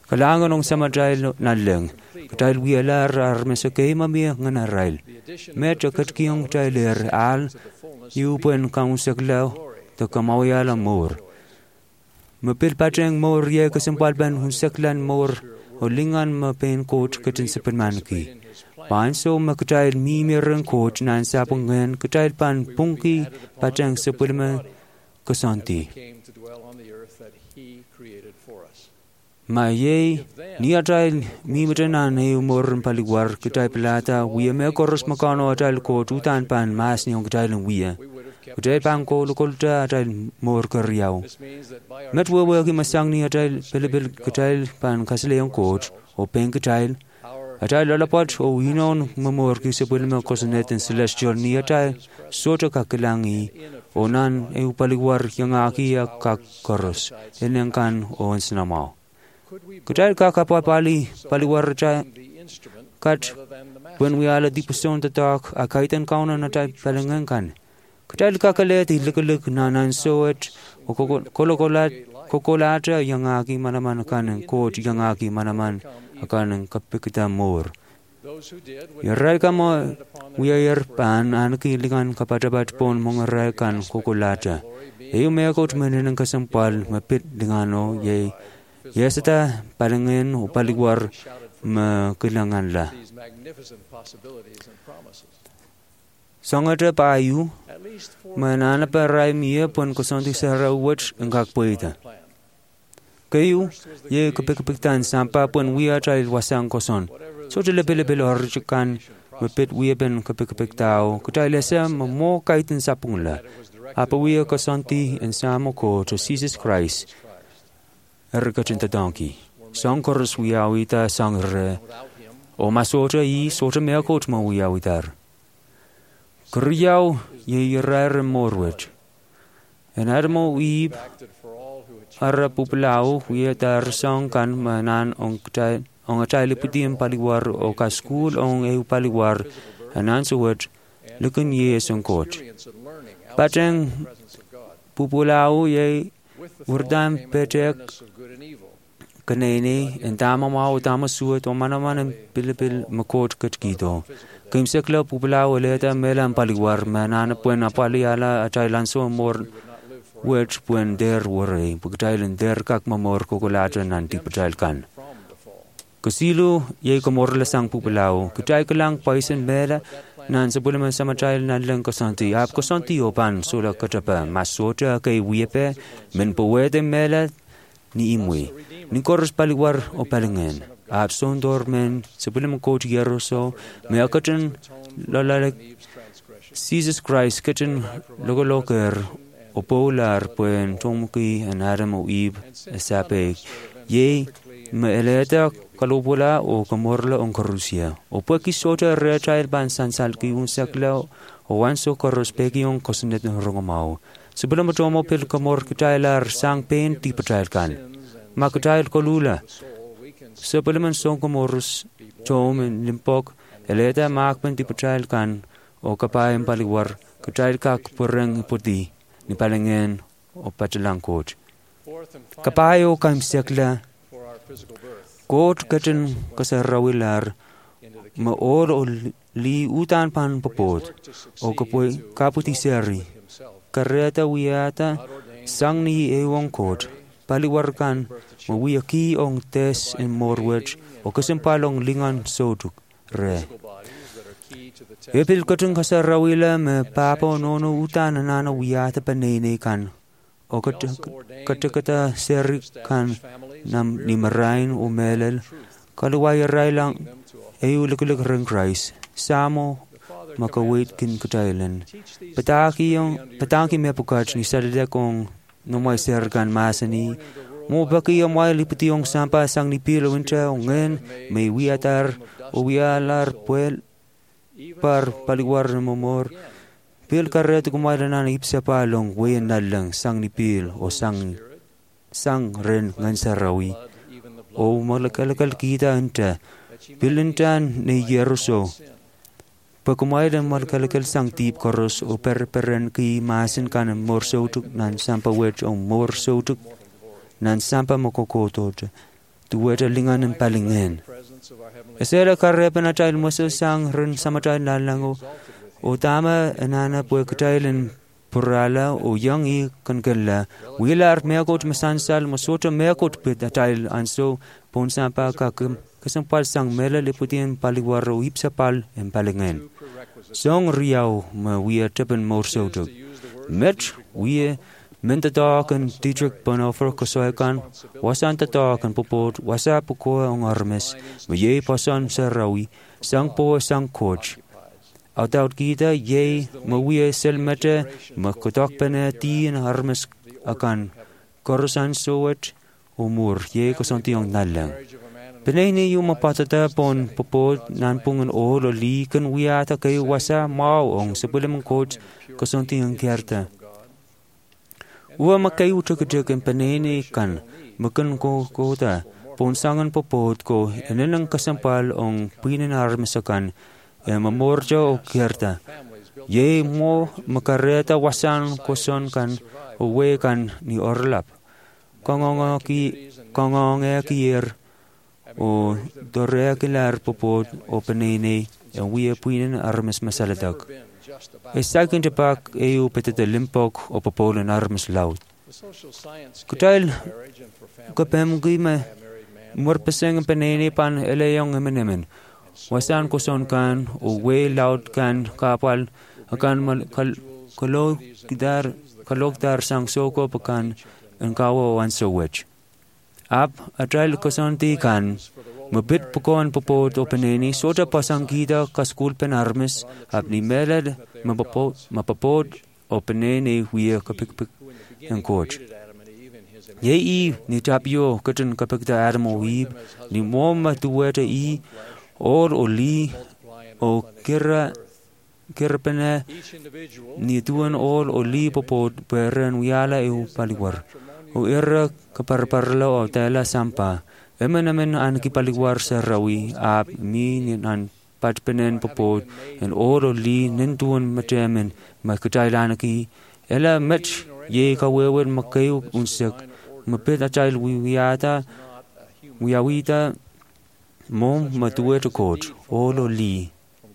Kalangan ong sama jail na leng. Kajail wialar ar mesokei mamia ngana rail. Mecha katkiong jailer al yu puen kang seklau to kamawya la mor. Mapil pacheng mor ye kesempal ban hun seklan mor o lingan mapen coach katin sepenman ki. Pan so makajail mi mireng coach nan sapong ngen kajail pan pungki pacheng sepulma kasanti. Ma ye ni ajail mi mutena ne umor paliwar kajail pelata wiya me koros makano ajail ko tutan pan mas ni ong kajail wiya. Kajail pan ko lukolta ajail mor karyao. Met wo wo ki masang ni ajail pelibil kajail pan kasle ong coach o pen kajail. Ajail lalapot o hinon mamor ki sepulma kosanet en celestial ni ajail soto kakilangi o nan e upaliwar yang aki ya kak koros enengkan o ensinamao. Kajail kakapa pali paliwar ajail kat when we ala di puson tatak akaitan kauna na ajail palengengkan. Kajail kakalet ilikalik nanan soet o kolokolat kokolata yang aki manaman kanan coach yang aki manaman akan kapikita mor. Yarai kamo wiayar pan anaki lingan kapatabat pon mongarai kan kokolata. Eyo mea coach meninang kasempal mapit lingano ye yesata palengin o paligwar makilangan la. Songata payu manana parai mia pon kosonti sara watch engkak poita. Kayu ye kapikapiktan sampa pon wiya trail wasang koson. So jele bele bele horjikan mapit wiya ben kapikapiktao kutaila sa mo kaitin sapung la. Apa wiya kosonti en samo ko to Jesus Christ. Erkacinta donkey. Song chorus wiya wita song re. O masota i sota mea coach mo wiya witar. Kriyaw ye yirar morwet. En adamo ib ara puplau wiya tar song kan manan ong ktai ong atai liputim paliwar o ka school ong eu paliwar anan suwet lukun ye song coach. Pateng puplau ye urdam petek kanene en tama mau tama suwet o manaman pilipil makot katkito. Kim sekla puplau leta melan paliwar manan puen apali ala atai lanso mor wet puen der wore pagtailen der kak mamor kokolata nanti patailkan. Kasilu ye komor lasang puplau kutai kelang paisen mela nan sebelum sama tail nan leng kosanti ap kosanti opan sola katapa masota kay wiepe men powede mela ni imwe ni koros paliwar o palengen ap sondor men sebelum coach yeroso me akaten lalale Jesus Christ kitchen logoloker o polar puen tomki an adam o ib sape ye me eleta kalupula o kamorla on korusia o peki sota rechail ban sansal ki un sakla o wanso korospeki on kosnet rongomao sebelum tomo pel kamor kitailar sang pen ti patailkan makutail kolula sebelum song komorus tom limpok eleta makpen ti patailkan o kapaim paliwar kitail kak poreng putih ni palengen o patalang coach. Kapayo kam sekla coach katen kasarawilar ma or o li utan pan popot o kapoy kaputi seri kareta wiata sang ni ewong coach paliwarkan ma wiyaki ong tes en morwech o kasempalong lingan sotuk re. Epil katung kasarawila me papa nono utan nana wiyata panene kan o kata kata seri kan nam limarain o melel kaluway railang ayu likulik ring Christ samo makawait kin katailan pataki yung pataki me pukat ni salida kong nomay ser kan masani mo baki yung may liputi yung sampa sang ni pilo wincha o ngen may wiyatar o wiyalar puel par paliwar na momor pil karet kumaila na ipsa palong wayan na lang sang ni pil o sang sang ren ngan sarawi o malakalakal kita anta pilintan ni Yeruso pagkumaila malakalakal sang tip koros o perperen ki masin kan mor sautuk nan sampa wech o mor sautuk nan sampa makokotod tuweta lingan ng palingen. Esera karrepa na tayo muso sang rin sama tayo lalango o tama anana po kataylin purala o yang i kankala wilar meakot masansal masoto meakot pit tayo anso ponsampa kakem kasampal sang mela liputin paliwaro hipsapal en palingen. Song riau ma wia tipen morsoto. Met wia mentatakan Dietrich Bonhoeffer kasoekan wasan tatakan popot wasa pukoa ang armes maye pasan sa rawi sang po sang coach. Autaut kita ye mawia selmete makotak pene ti ang armes akan korosan sowet umur ye kasantiong nalang. Peneni yung mapatata pon popot nan pungan ol o li kan wiata kayo wasa mau ong sebulan coach kasantiong kerta. Ua makai uta kejakan penene kan makan ko kota ponsangan popot ko enenang kasampal ong pinanar misakan e mamorjo o kierta ye mo makareta wasan koson kan uwe kan ni orlap kongong ki kongong e kier o dore kilar popot o penene e we pinin armes masaladak. Estakin tepak eu petete limpok o popolen armes laut. Kutail kapem gime morpeseng penene pan eleyong emenemen. Wasan koson kan o we laut kan kapal akan kalog dar kalog dar sang soko pekan engkawo wan sowech. Ap atrail koson ti kan mabit pukon popot o peneni sota pasang kita kaskul penarmes ap ni melad mapapot mapapot o peneni huya kapikpik ang coach. Ye i ni tapio katan kapik da adam o hib ni moma tuweta i or o li o kira kira pene ni tuan or o li popot peren wiala eu paliwar o era kaparparla o tela sampa. Emen emen an kipaliwar sa rawi ap mi nan patpenen popot en oro li nintuan matemen makutailan ki ela match ye kawewen makayu unsek mapet achail wiwiata wiawita mom matuet coach oro li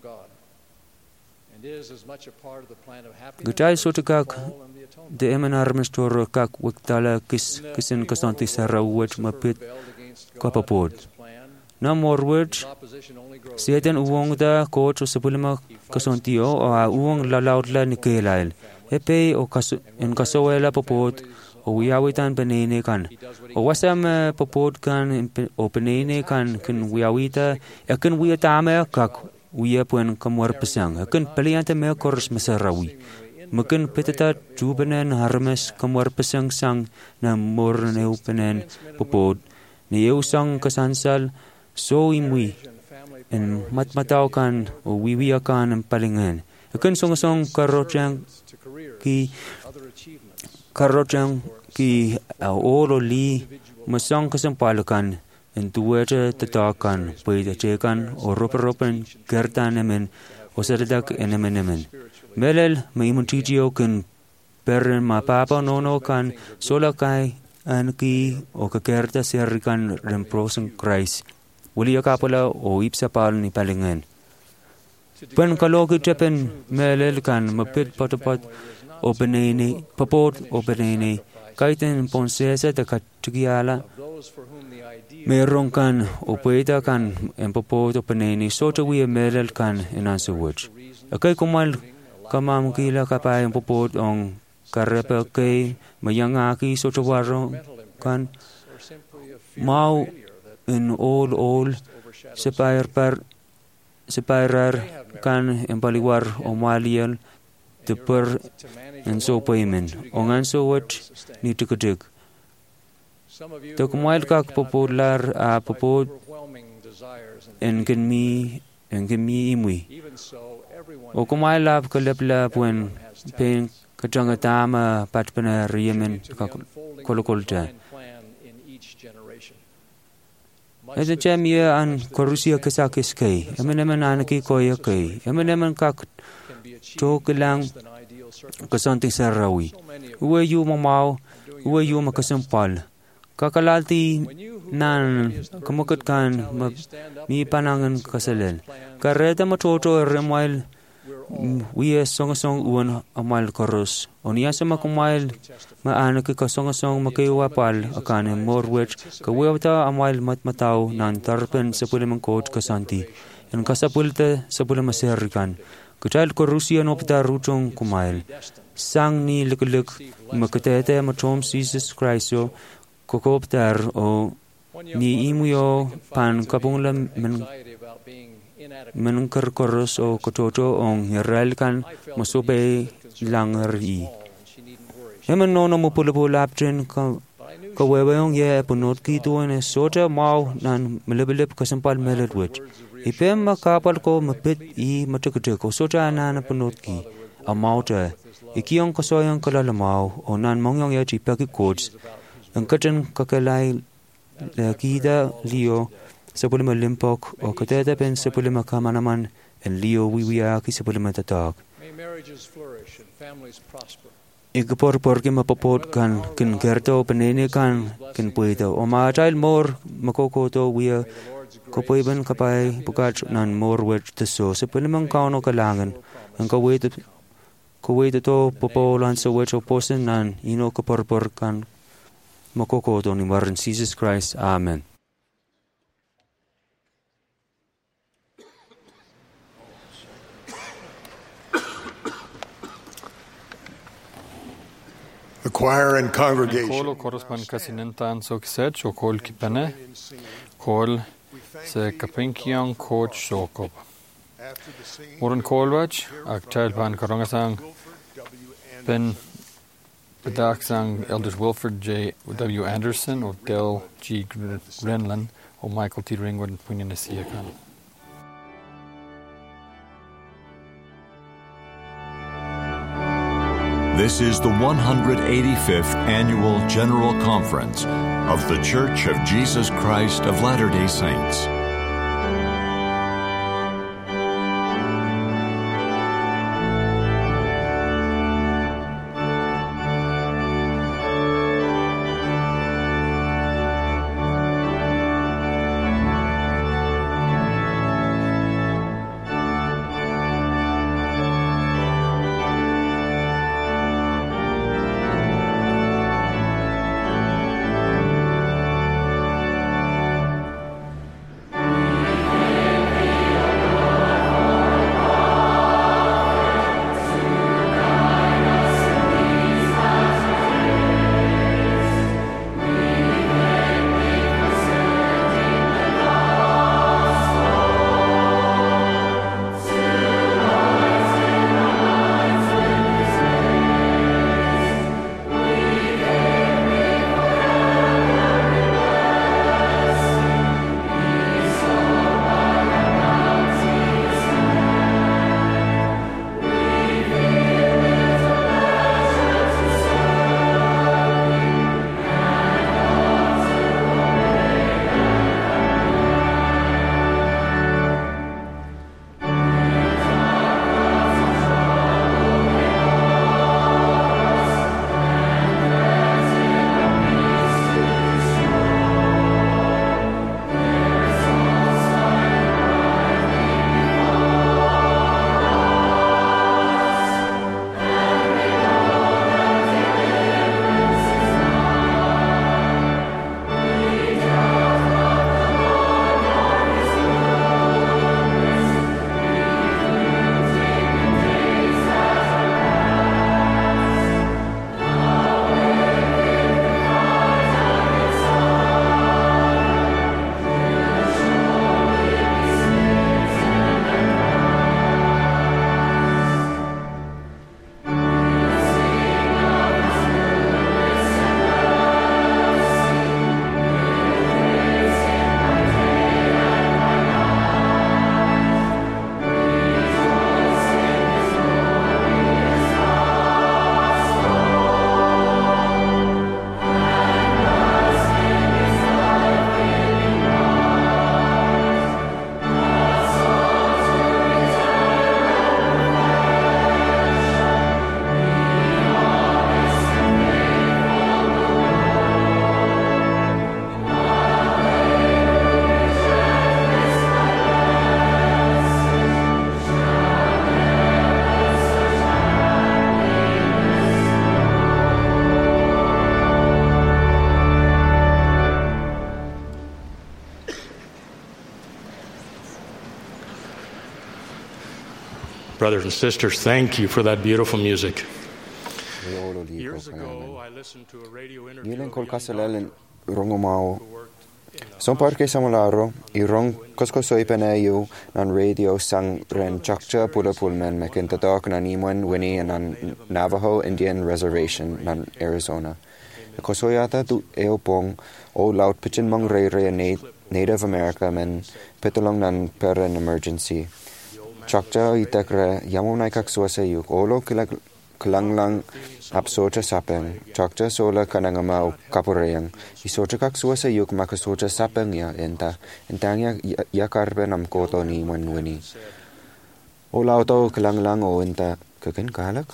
gutai sotakak de emen armestor kak wiktala kis kisin kasanti sa rawet mapet kapapod. Na morwet, sieten uong da coach o sepulima kasontio o a uong lalautla ni kelail. Epe o kaso en kasoela popot o wiawitan penene kan. O wasam popot kan o penene kan kin wiawita e kin wiatame kak wia puen kamwar pesang. E kin peliante me kors mesarawi. Makin petata jubenen harmes kamwar pesang sang na morneu penen popot. Ni eu sang kasansal so imwi en matmataw kan o wiwiya kan ang palingan. Akan song song karotjang ki karotjang ki oro li masang kasampalakan en tuwete tatakan pwede cekan o roperopen gertan emen o sadadak enemen emen. Melel maimuntijio kan peren mapapa nono kan solakay anki o kakerta serikan remprosen Christ. Wali akapala o ipsapal ni palingan. Pen kalogi tepen melel kan mapit patapot o penene papot o penene kaiten ponsesa de katigiala merong kan o pweda kan en papot o penene soto wi melel kan en ansuwach. Akay kumal kamam kila kapay en papot ong karepa kay mayangaki so chawaro kan mau in all all sepair par separar kan empaliwar o malial de per en so payment ongan so what ni tukudik to kumail kak popular a popod en ken mi en ken mi imwi o kumail lab kalapla puen pen kajanga tama patpana riemen kolokolta. Ese chamia an korusia kesakis kay. Emen emen anaki koya kay. Emen emen kak tokelang kasanti sarawi. Uwe yu mamau, uwe yu makasampal. Kakalati nan kumukut kan mi panangan kasalel. Kareta matoto remail we song song uan amal koros. Onia sama kumail maanak ka song song makiwapal akane morwech kaweta amal matmataw nan tarpen sa pulimang coach kasanti. En kasapulta sa pulimaserikan. Kachal ko Rusia no pita rutong kumail. Sang ni lukuluk makatete matom Jesus Christo kokoptar o ni imuyo pan kapungla men menungker koros o kototo ong hiralkan masobe langari. Hemen no no mupula aptrin ka kawewayong ye punot kito ne sota mau nan melebelep kasempal meledwit. Ipem makapal ko mapit i matukute ko sota na punot ki amauta ikiyong kasoyang kalalamau o nan mongyong ye tipaki codes ang katan kakalay kita Leo sa pulima limpok o kateta pen sa pulima kamanaman en Leo wiwiyaki sa pulima tatag. Igapor porke mapapot kan kin kerto penene kan kin puito o maatail mor makokoto wiya kapoiban kapay bukat nan mor wet teso sa pulimang kauno kalangan ang kawait kawait to popolan sa wet o posen nan ino kaporpor kan makokoto ni Maran Jesus Christ. Amen. The choir and congregation. Kol korosman kasinentan sokset o kol kipane kol se kapinkiang coach sokop. Moran kolwach aktal pan karongasang ben bedaksang Elders Wilford J. W. Anderson o Del G. Grenland o Michael T. Ringwood Punyanasia. This is the one hundred eighty-fifth Annual General Conference of The Church of Jesus Christ of Latter-day Saints. brothers and sisters, thank you for that beautiful music. Years ago, I listened to a radio interview of a young doctor Son parke samolaro, i rong kosko soipene yu nan radio sang ren chakcha pula pulmen mekintatok nan imwen Winnie nan Navajo Indian Reservation nan Arizona. Kosoyata tu eopong o laut pichin mong re re Native America men pitalong nan per an emergency. Chakcha itakre yamonai kaksuase yuk olo kilag klang lang apsocha sapeng chakcha sola kanangama o kaporeyang isocha kaksuase yuk makasocha sapeng ya enta entangya yakarbe nam koto ni manwini o lauto klang lang o enta kaken kalak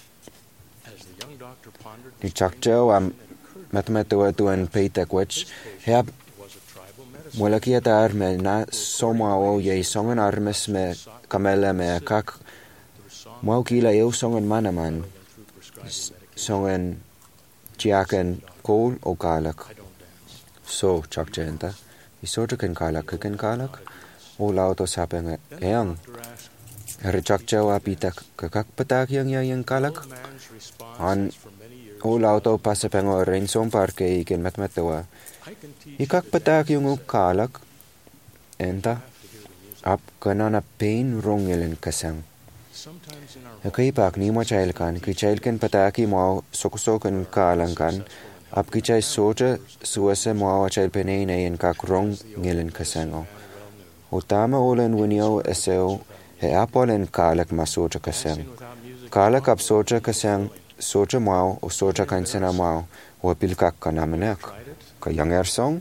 ni chakcha am matmetua tuan peitek which heb Mwalakia tar me na somao ye songen armes me kamela me kak mau kila eu songen manaman songen jiaken kol o kalak so chakjenta isoto ken kalak ken kalak o lauto sapeng eang er chakjawa pitak kakak patak yang yang kalak an o lauto pasapengo renson parke iken matmatawa ikak patak yung kalak enta ap kanana pain rongelen kasang Kay pak ni mo child kan ki child ken pataki mo sokuso ken kalang kan ap ki chai soja suase mo child penay na yen kak rong ngelen kasango o tama olen winio eseo he apolen kalak ma soja kasang kalak ap soja kasang soja mo o soja kan sena mo o pilkak kanamenak kayang ersong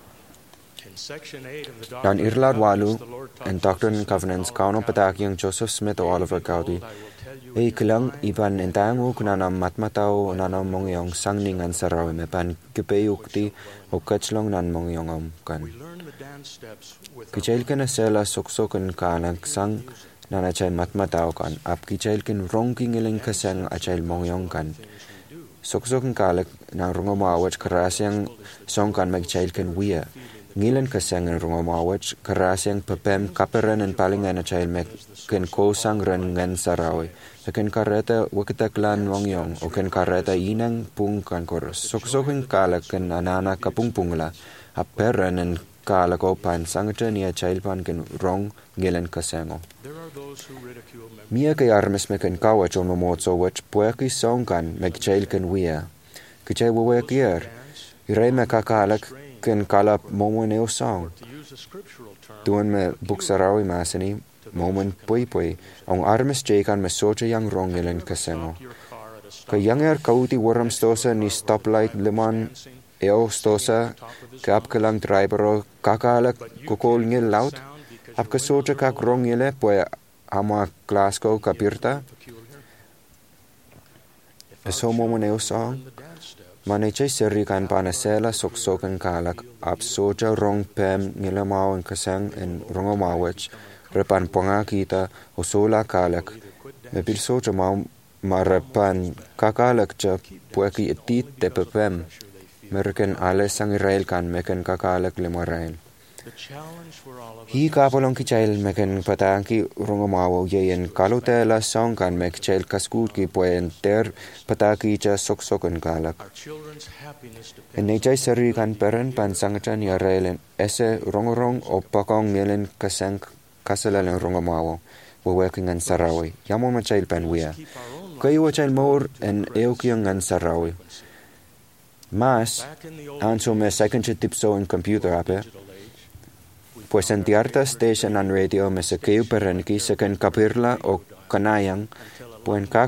Nan irlad walu en Doctrine and Covenants kauno patakyang Joseph Smith o Oliver Cowdery e kilang iban entangu kunanam matmatao nanam mongyong sangningan saraw me pan kipeyukti o kachlong nan mongyong kan kichailken asela soksoken kanak sang nanachay matmatao kan ap kichailken rongking iling kasang achayl mongyong kan soksoken kalak nang rungomawach karasyang songkan magchailken wiya Ngilan kasang ang rungomawach, karasyang papem kaperan ang palingan na chayl mek ken kosang ran ngan sarawi. Sa ken kareta wakitaklan mongyong o ken kareta inang pung kan koros. Soksokin kalak ken anana kapungpungla, aperan ang kalak o pan sangata niya chayl pan ken rong ngilan kasango. Mia kay armes me ken kawach o mamotso wach pueki songkan meg chayl ken wia. Kichay wawekier, iray me kakalak ken kalap momon eo song. Tuan me buksarawi masani momon pui pui ang armes jekan me socha yang rongilen kasengo. Ka yang er kauti waram stosa ni stoplight liman eo stosa kap kalang drivero kakalak kukol ngil laut ap ka socha kak rongile pue ama Glasgow kapirta. So momon eo song. Manechay seri kan panasela soksokan kalak ap soja rong pem ngilamao ang kasang en rongomawach repan ponga kita o sola kalak mepil soja mau marapan kakalak cha pueki etit te pepem merken ales ang Israel kan meken kakalak lemarail hi kapolong kichail meken patangki rungomawo yeyen kalutela songkan mek chail kaskut ki puen ter pataki cha soksokan kalak en nechay sari kan peren pan sangchan yarelen ese rongorong o pakong ngelen kasang kasalalen rungomawo weweking an sarawi yamo machail pan wia kayo chail mor en eukyong an sarawi mas anso me second tipso en computer ape pues en tiarta station an radio me se keu perenki se ken kapirla o kanayang puen kak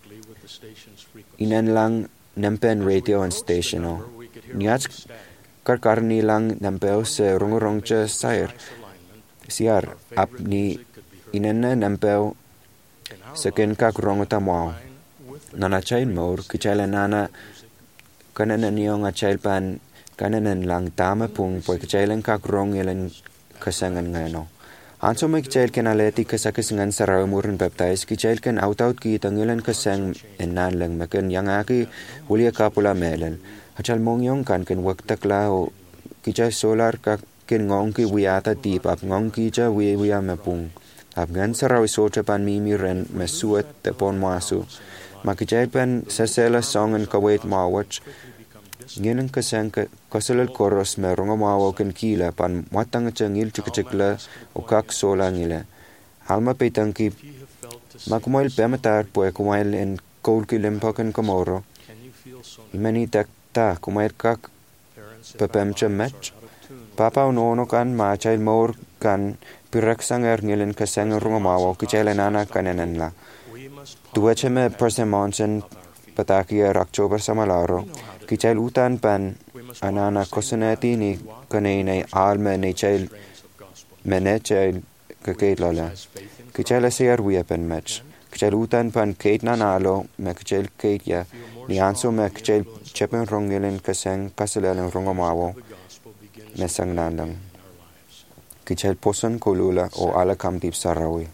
inen lang nempen radio and station o niach karkarni lang nempeo se rungurongche sair siar ap ni inene nempeo se ken kak rongota mo nana chain mor kichela nana kanana niong a chailpan kananan lang tama pung pue kichailen kak rong ilen kasangan ngano. Anso may kichail ken aleti kasakasangan sa raumurin baptize, kichail ken out-out kita ngilan kasang enan lang makan yang aki ulia kapula melen. Hachal mongyong kan ken waktakla o kichail solar kak ken ngong ki wiyata tip ap ngong kicha wiya wiya mapung. Ab ngan sarawi socha pan mimi ren mesuet te pon masu. Makijay pan sasela song and kawait mawach. Ngilin kasang kasalal koros me runga mawo kan kila pan matang changil chikachikla o kak sola ngila. Halma petanki makumail pematar poe kumail en koulki limpakan kamoro. Imani tak ta kumail kak pepemcha match. Papa unono kan machail mor kan pirak sanger ngilin kasang runga mawo kichela nana kanenan la. Tuwache me persemonchen patakia October samalaro. Kichel utan pan anana kosanati ni kanene alme ne chel menechel kakeitlala. Kichel ser weapon match. Kichel utan pan kate nanalo me kichel kate ya ni anso me kichel chepen rongelin kaseng kasalelen rongomawo mesang nalang. Kichel poson kolula o ala kamdip sarawi.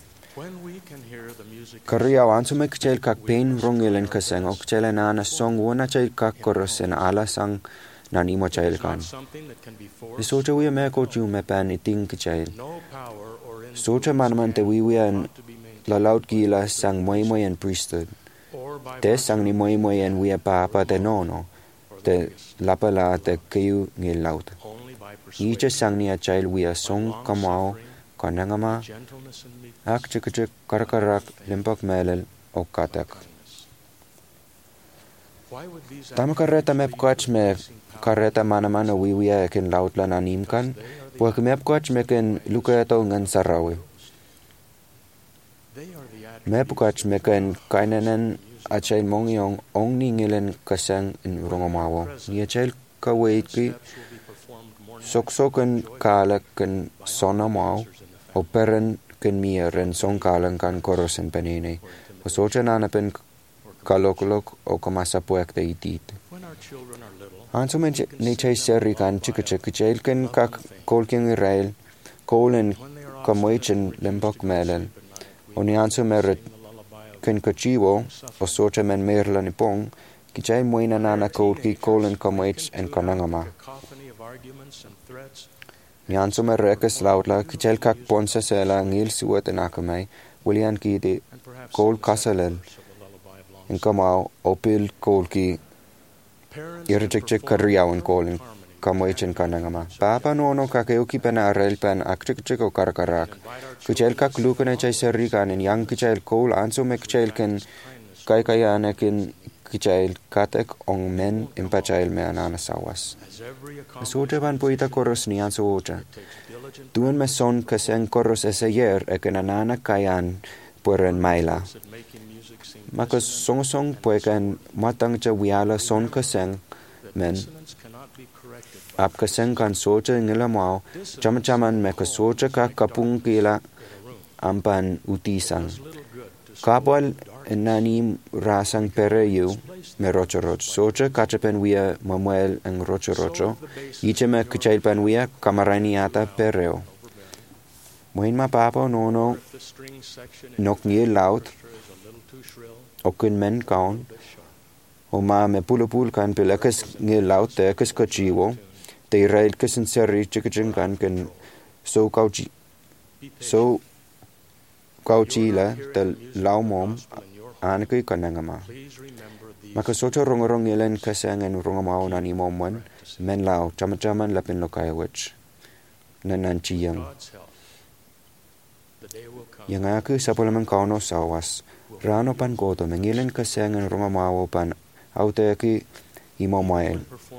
Karya wansu me kichel kak pain rongelin kaseng o kichel nana song wana chel kak koros en ala sang nan imo chel kan. Socha wiya me kochu me pan iting kichel. Socha manman te wiya en lalaut gila sang moy moy en priesthood. Te sang ni moy moy en wiya papa te nono. Te lapala te kayu ngil laut. Icha sang ni a chel wiya song kamao kanangama ak chikachik karakarak limpak melel o katak. Tama kareta mep koch me kareta manaman o wiwiya ekin lautla na nimkan, puak mep koch me ken lukayato ngan sarawi. Mep koch me ken kainanen achel mongyong ong ni ngilen kasang in rongomawo. Ni achel kawaiki soksokan kalak ken sonamao o peren ken mia ren song kalang kan korosen penene. O socha nana pen kalokolok o kamasa puek te itit. Anso men ne chay serri kan chikachik kichel ken kak kolking Israel kolen kamoichen lembok melel. O ni anso meret ken kachiwo o socha men merla ni pong kichay moina nana kolki kolen kamoich en kanangama. Ni anso me rekas lautla kichel kak ponsa sela ngil suat en akamay William ki de kol kasalel en kamao opil kol ki irchikchik karyawan kolin kamoichen kanangama. Papa nono kakeo ki penarel pen akchikchik o karkarak. Kichel kak lukane chay serrikan en yang kichel kol anso me kichel ken kaikayane ken kichel katek ong men impachail me anana sawas. Socha van poita koros ni anso ocha. Tuen me son kaseng koros esayer eken anana kayan pueren maila. Maka song song puekan matang cha wiala son kaseng men ap kaseng kan socha ngila mao chama chaman me ka socha ka kapung kila ampan utisang. Kapwal nanim rasang pereyu me rocho rocho. Socha kachapen wia mamuel ang rocho rocho. Iche me kichailpan wia kamarani ata pereo. Moin ma papa nono nok ngil laut okun men kaun. O ma me pulupul kan pilakas ngil laut te kas kachiwo. Te irail kasin seri chikachin kan ken so kauchi so kauchila te laumom anakay kanangama. Makasocha rongarong ilan kasang en rongamao na ni momwan men lao chamachaman lapin lokayawich nananchiyang. Yang aku sapulaman kauno sawas rano pan koto mengilan kasang en rongamao pan auteki imomael.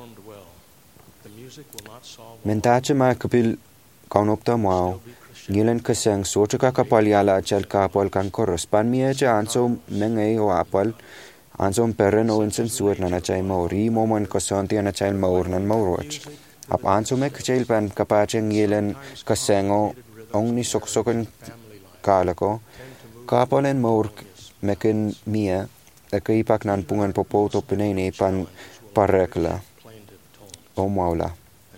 Mentache ma kapil kaunopta mao ngilan kasang socha ka kapalyala achal kapal kan koros pan miya anso mengay o apal anso peren o insen suet na nachay mauri moman kasanti na nachay maur nan mauroch. Ap anso me kachil pan kapache ngilan kasango ong ni soksokan kalako kapalen maur mekin miya ekaipak nan pungan popoto pinene pan parekla o maula.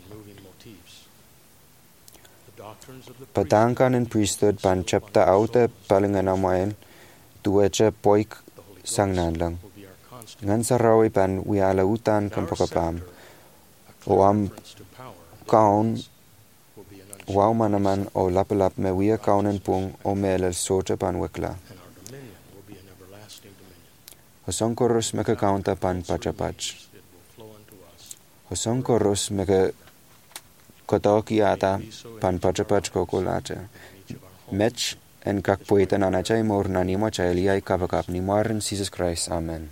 Patangkan en priesthood pan chapta aute palingan amael tuecha poik sang nanlang. Ngan sarawi pan wiala utan kan pokapam. O am kaun wow manaman o lapalap me wia kaunen pung o melel soja pan wekla. Hosong korus meka kaunta pan pachapach. Hosong korus meka kotoki ata pan pachapach kokolate. Mech en kak poeta nanachay mor na nimo chay liay kapakap ni Maran Jesus Christ. Amen.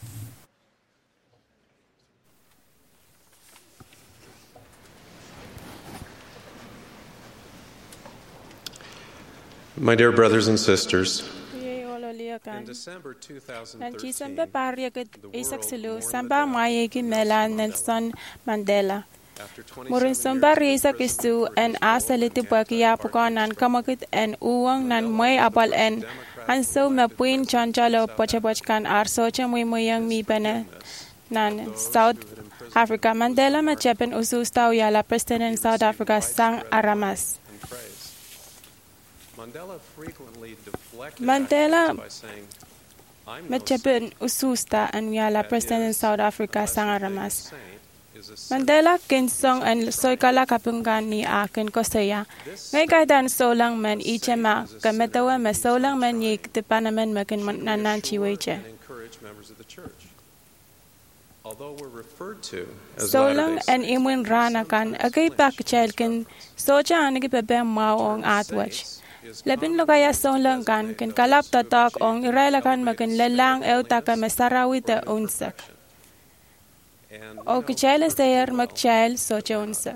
My dear brothers and sisters, in December two thousand Nanti thirteen, sampai pariagat isak silu sampai mayagi mela Nelson Mandela. Murin sampai risak isu en asaliti bagia pukanan kamakit en uang nan may abal en anso mapuin chanchalo pochabachkan arsocha muy muyang mi bene nan South Africa. Mandela machapen usus tau yala President South Africa sang aramas. Mandela machapen ususta an yala President South Africa sang aramas. Mandela kinsong an soikala kapungan ni akin kosaya. Ngay kaidan solang man ichema kametawa ma solang man yik tipanaman makin nanan chiweche. Solang an imun rana kan agay pakchelkin socha anigi bebe mao ong atwach. Labin lugaya solang kan kin kalap tatak ong irailakan makin lelang eutaka masarawita unsak. O kachel sayer magchel socha unsak.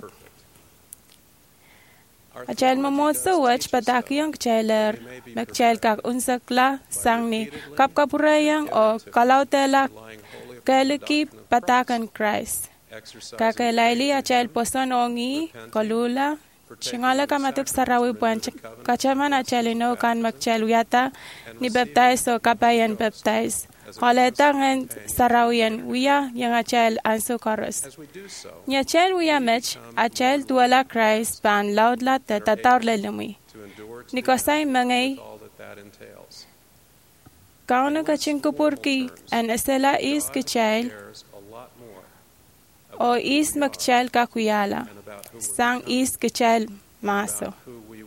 Achel mamosa wach patakiyang kcheler magchel kak unsak la sangni kapkapurayang o kalautela kaliki patakan Christ. Kakailaili achel poson ongi kolula chingala kamatuk sarawi buan kachaman achelino kan magchel uyata ni baptize o kapayan baptize. Holetangan sarawian wiya yang achel anso koros. Ni achel wiya mech achel tuala Christ pan laudla te tatar lelumi. Nikosay mangay kauna kaching kupurki an esela is kachel o is magchel kakuyala sang is kachel maso.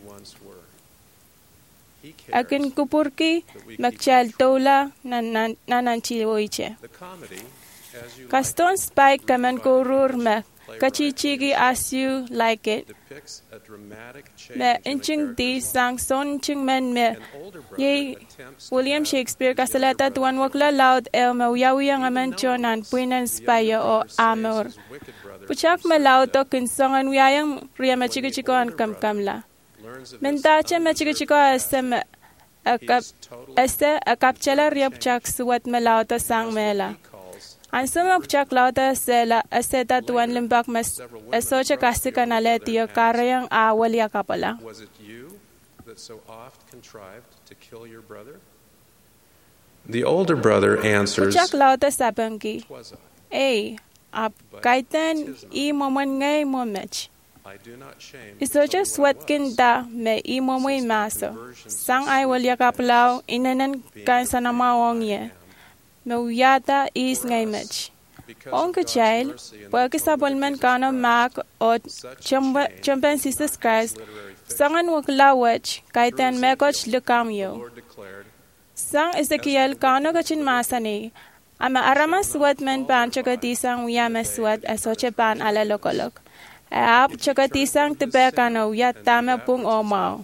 Akin kupurki magchel tola nananchiwoiche. Kaston spike kaman kurur me kachichigi as you like it. Me inching di sang son ching men me ye William Shakespeare kasalata tuan wakla loud el me uyawiyang amanchonan puinan spaya o amor. Puchak me loud to kinsongan uyayang riyama chiko chiko an kam kamla. Mentache me chiko chiko asem akap este akapchela riapchak suwat me lauta sang mela. Ansama pchak lauta sela aseta tuan limbak mas esocha kasika naletiyo karayang awalya kapala. Was it you that so oft contrived to kill your brother? The older brother answers, Puchak lauta sabangi. Ay, ap kaitan I moman ngay momech. Isocha swatkin da me imo muy maso. Sang ay walya kapalaw inanan kan sa namawang ye. Me uyata is ngay mech. Ong kachayl, pagkisabal kano mak o champan Jesus Christ, sangan waklawach kaitan mekoch lukam yo. Sang Ezekiel kano kachin masani, ama aramas swat men pan chakatisang uyama swat asocha pan ala lokolok. Aap chakatisang tibekano yat tama pung omao.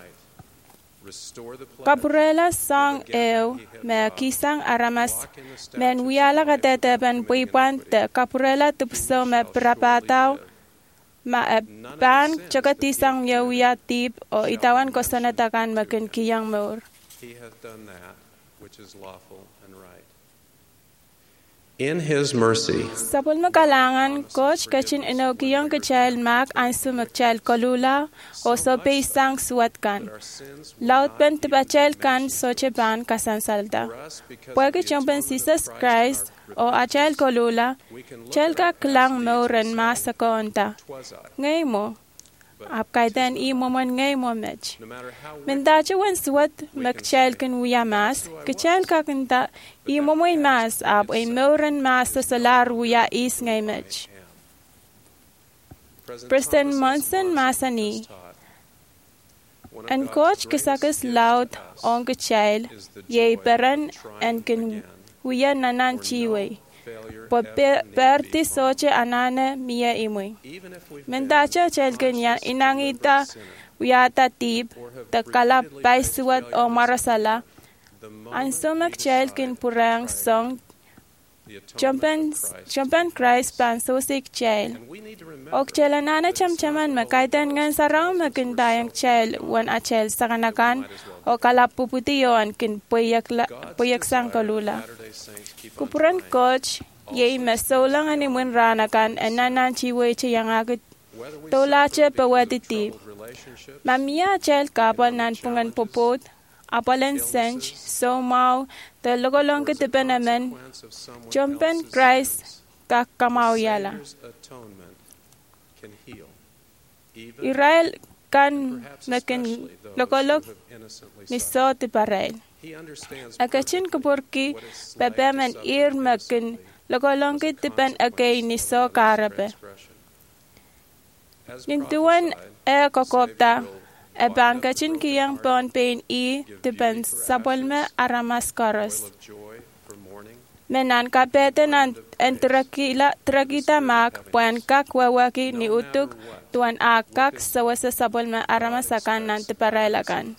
Kapurela sang ew me kisang aramas men wiyala katetepan puipan te kapurela tupso me prapataw ma pan chakatisang yawiyat tip o itawan ko sanatakan makin kiyang mor. He hath done that which is lawful and right. In his mercy, Sapul makalangan coach kachin inokiyang kachal mak ansu makchal kolula o so pisang suatkan. Laut pen tipachal kan soche ban kasansalda. Pwede chompen Jesus Christ o achal kolula, chal ka klang moren masakonta. Ngay mo, ap kaitan I moman ngay mo mech. Mendacha wan suat makchal kan wiyamas, kachal ka kanta I momoy mas ap ay moren mas sa salar wiya is ngay mech. President Monson Masani, En coach kisakis laut on kechel, ye peran en kin huya nanan chiwe. Po perti soche anane mia imwe. Mendacha chelken yan inangita uyata tip, ta kalap paisuat o marasala. Ansumak chelken purang song Jumpen jumpen Christ pan sosik chel. Ok chelanana chamchaman makaitan ngan sarang makintayang chel wan a chel sakanakan o kalapuputiyon kin puyak puyak sang kalula. Kupuran coach ye mesolang ani mun ranakan enanan chiwe chayang agit tolache pawatiti. Mamia chel kapal nan pungan popot Apalen sench, so mau, the logolong kitipenamen, jumpen Christ kakamau yala. Israel kan mekin logolog miso tiparel. Akachin kaburki pepemen ir mekin logolong kitipen akay niso karape. Nintuan e kokopta. E bankachin kiyang pon pain i tipen sapolme aramas koros. Menan kapete nan entrakila trakita mak puan kak wawaki ni utuk tuan akak sawasa sapolme aramas akan nan tiparailakan.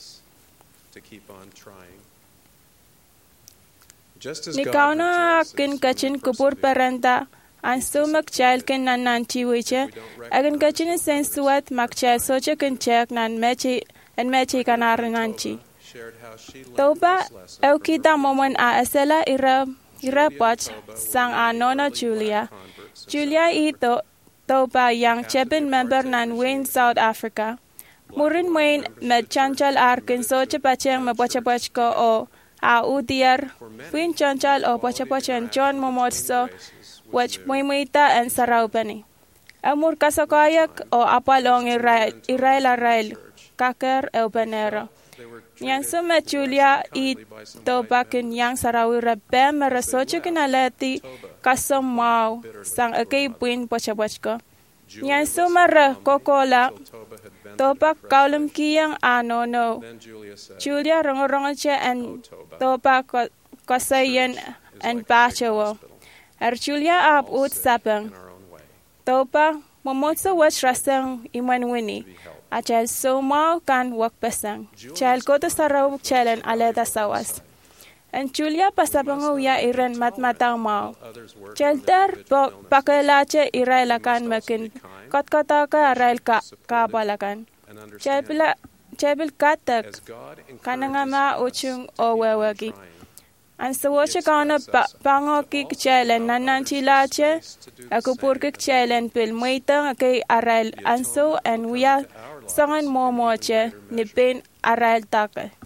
Ni kauna akin kachin kupur perenta an so makchal ken nan nan chiwiche agan kachin sensuat makchal soche ken chek nan mechi en mechi kanar nanchi toba eu kita momon a asela ira ira pach sang anona Julia Julia ito toba yang chepin member nan Wayne South Africa murin Wayne med chanchal arkin soche pacheng me pachapach ko o a udiar Wayne chanchal o pachapachen John momotso which muimita en saraupani. Amur kasokayak o apalong Israel Israel kaker eubenero. Yang sume Julia i tobakin yang sarawi rebe merasocho kinaleti kasom mau sang akay puin pochapachko. Yang sume re kokola tobak kaulum kiyang ano no. Julia rongorongoche en tobak kosayen en bachawo. Er Julia ab ut sapang. Topa momotso wach rasang iman wini. Achal so mau kan wak pesang. Chal koto sarau chalen aleta sawas. En Julia pasapang uya iren matmatang mau. Chal ter pakelache irailakan makin kotkota ka arail ka kapalakan. Chal pila chal pil katak kanangama uchung o wewagi. An sawoche kauna pango kik chelen nanan chilache aku pur kik chelen pil muitang akay aral anso en wiya sangan momoche ni pin aral take.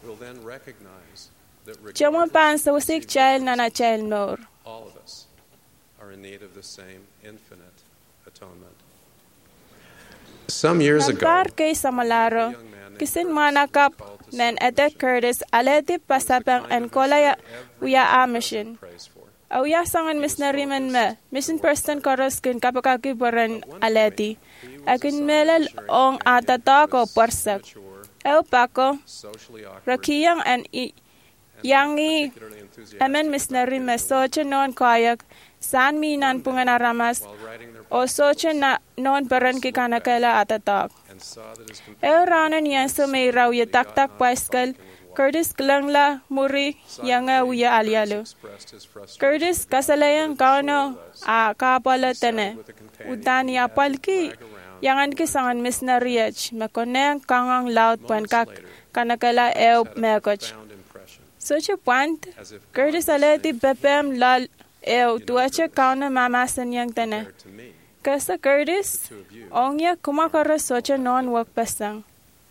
Chamo pan sawsik chel nana chel nor. All of us are in need of the same infinite atonement. Some years ago, Nampar kay samalaro kisin manakap nen Ed Curtis aleti pasapang en kolaya uya a mission. Auya sangan misnariman me, mission person koroskin kapakaki boran aleti. Akin melal ong atatako porsak. Eu pako, rakiyang en yangi emen misnarime soche non kayak, san minan pungan aramas, o soche na non baran kikanakela atatak. Eu ranan yan so may raw ya tak-tak paiskal, Curtis klangla muri yanga uya alialo. Curtis kasalayang kano a kapala tene. Udani apalki yangan kisangan mis na riach makoneng kangang laut puan kak kanakala eu mekoch. Soche puant, Curtis aleti bepem lal eu tuache kauna mamasan yang tene. Kasa Curtis, ongya kumakara soche non wak pasang.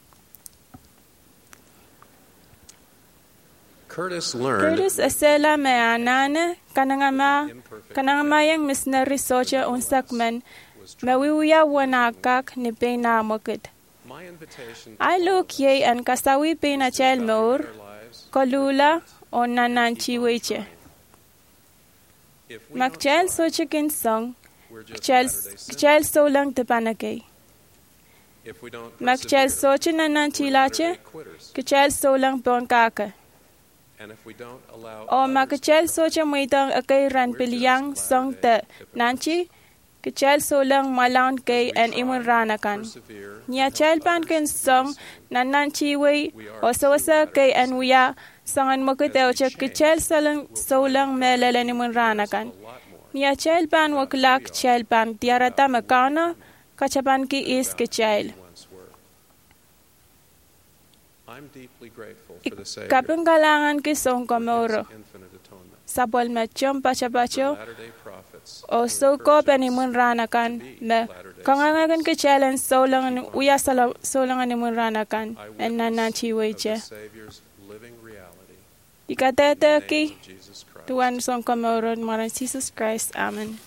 Curtis learned Curtis asela me anane kanangama kanangama yang misnari soche unsakmen mawiwiya wanakak ni pena mokit. I look ye and kasawi pena chel meur kolula o nananchi weche. Makchel soche kin song Chel so lang tepanakay. Mak chel soche na nan chilache, ke chel solang bon kaka. O mak chel soche muitang akay ran piliang song te nanchi, ke chel solang malan kay en imun ranakan. Nia chel pan ken song nan nanchi way o sosa kay en uya sangan makuteo che ke chel solang solang melelen imun ranakan. Nia chel pan waklak chel pan tiarata makana, kachapan ki is ke chel. Kapenggalangan ki song komoro. Sapol machom pachapacho o so ko penimun ranakan me kangangagan ke challenge so lang uya sala so lang animun ranakan en nanan chiweche. Ikatete ki tuan song komoro maran Jesus Christ. Amen.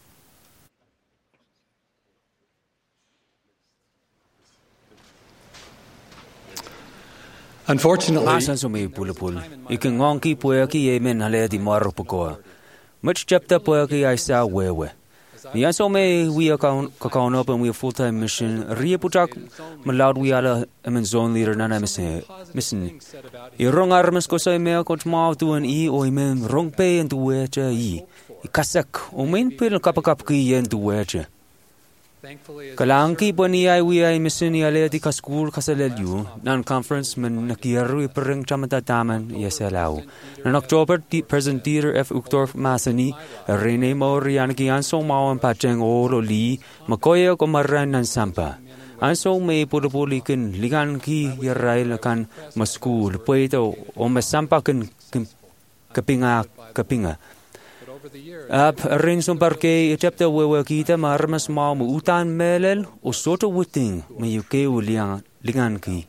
Unfortunately, asan sumi pulupul. Ikingong ki puya ki yemen hale di maro pukoa. Much chapter puya ki aisa wewe. Niyan so me we account kakao up and we a full-time mission. Ria putak malad we ala emen zone leader nana missing missing. Irong armas ko sa me coach mau tuan i o imen rong pe and tuwe cha i. Ikasak o main pil kapakap ki yen tuwe cha. Kalangki poni ay we ay mission ni ale di ka school kasalelu nan conference men nakiru ipereng chamata taman yesalau. Nan October di President Dieter F. Uchtdorf Masani Rene Mori anki anso mau empacheng olo li makoya ko maran nan sampa. Anso me pulupuli kin ligan ki yarail kan maskul pueto o masampa kin kapinga kapinga. Ap rin sum parke chapter wewe kita marmas mau utan melel o soto wuting me yuke uliang lingan ki.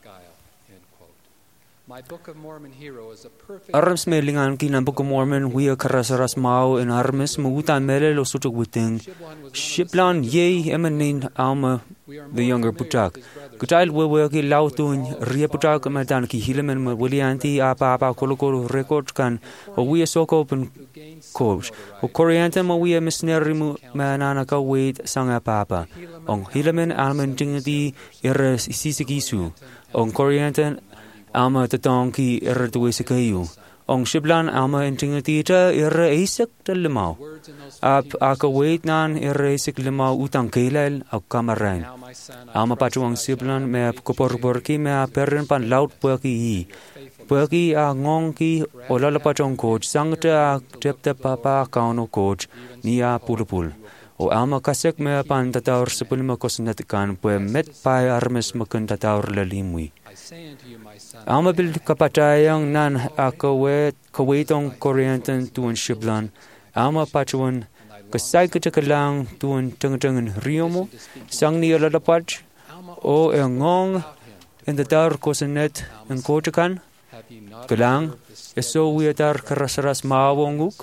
Arms me lingan ki nan Book of Mormon we karasaras mau in armas me utan melel o soto wuting. Shiplan ye emanin alma the younger putak. Kutail wewe ki lautun ria putak madan ki hilemen me wilianti apa apa kolokolo record kan o we soko open coach. O Corianta mo we missionary mo manana ka wait sanga papa. Ong hilamen almen tingati iras isisikisu. Ong Corianta alma tatonki iratuisikayu. Ong Shiblan alma tingati ta ira isik talimau. Ap aka wait nan ira isik limau utang kailal au kamaran. Alma pachuang Shiblan me koporborki me perin pan laut puaki i. Puaki a ngong ki o lalapachong coach sangta a chepta papa kauno coach ni a pulupul. O alma kasek me pan tataur sepulima kosnatikan pue met pai armes makan tataur lalimwi. Alma bil kapatayang nan a kawet kawetong Coriantan tuan Shiblan. Alma pachuan kasay kachakalang tuan tengtengan riomo sang ni lalapach o e ngong in tataur kosnet ng kochakan. Kalang, eso wiatar karasaras maawonguk.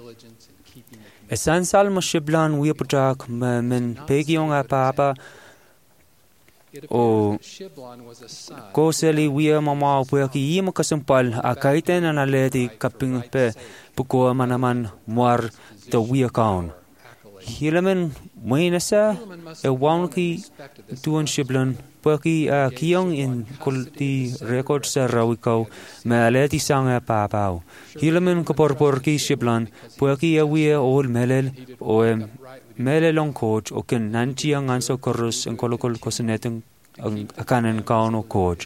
Esan sal Shiblan wiaputak men pegiong apa-apa o koseli wia mama puaki i makasumpal akaiten analeti kaping pe puko manaman muar to wia kaun. Hilamen mainasa e wangki tuan Shiblan puaki a kiong in kulti record sa rawikaw maleti sanga papau. Hilamen kaporporki Shiblan puaki a wia ol melel o melelong coach o ken nanchi ang anso korus ang kolokol kosineteng ang akanan kauno coach.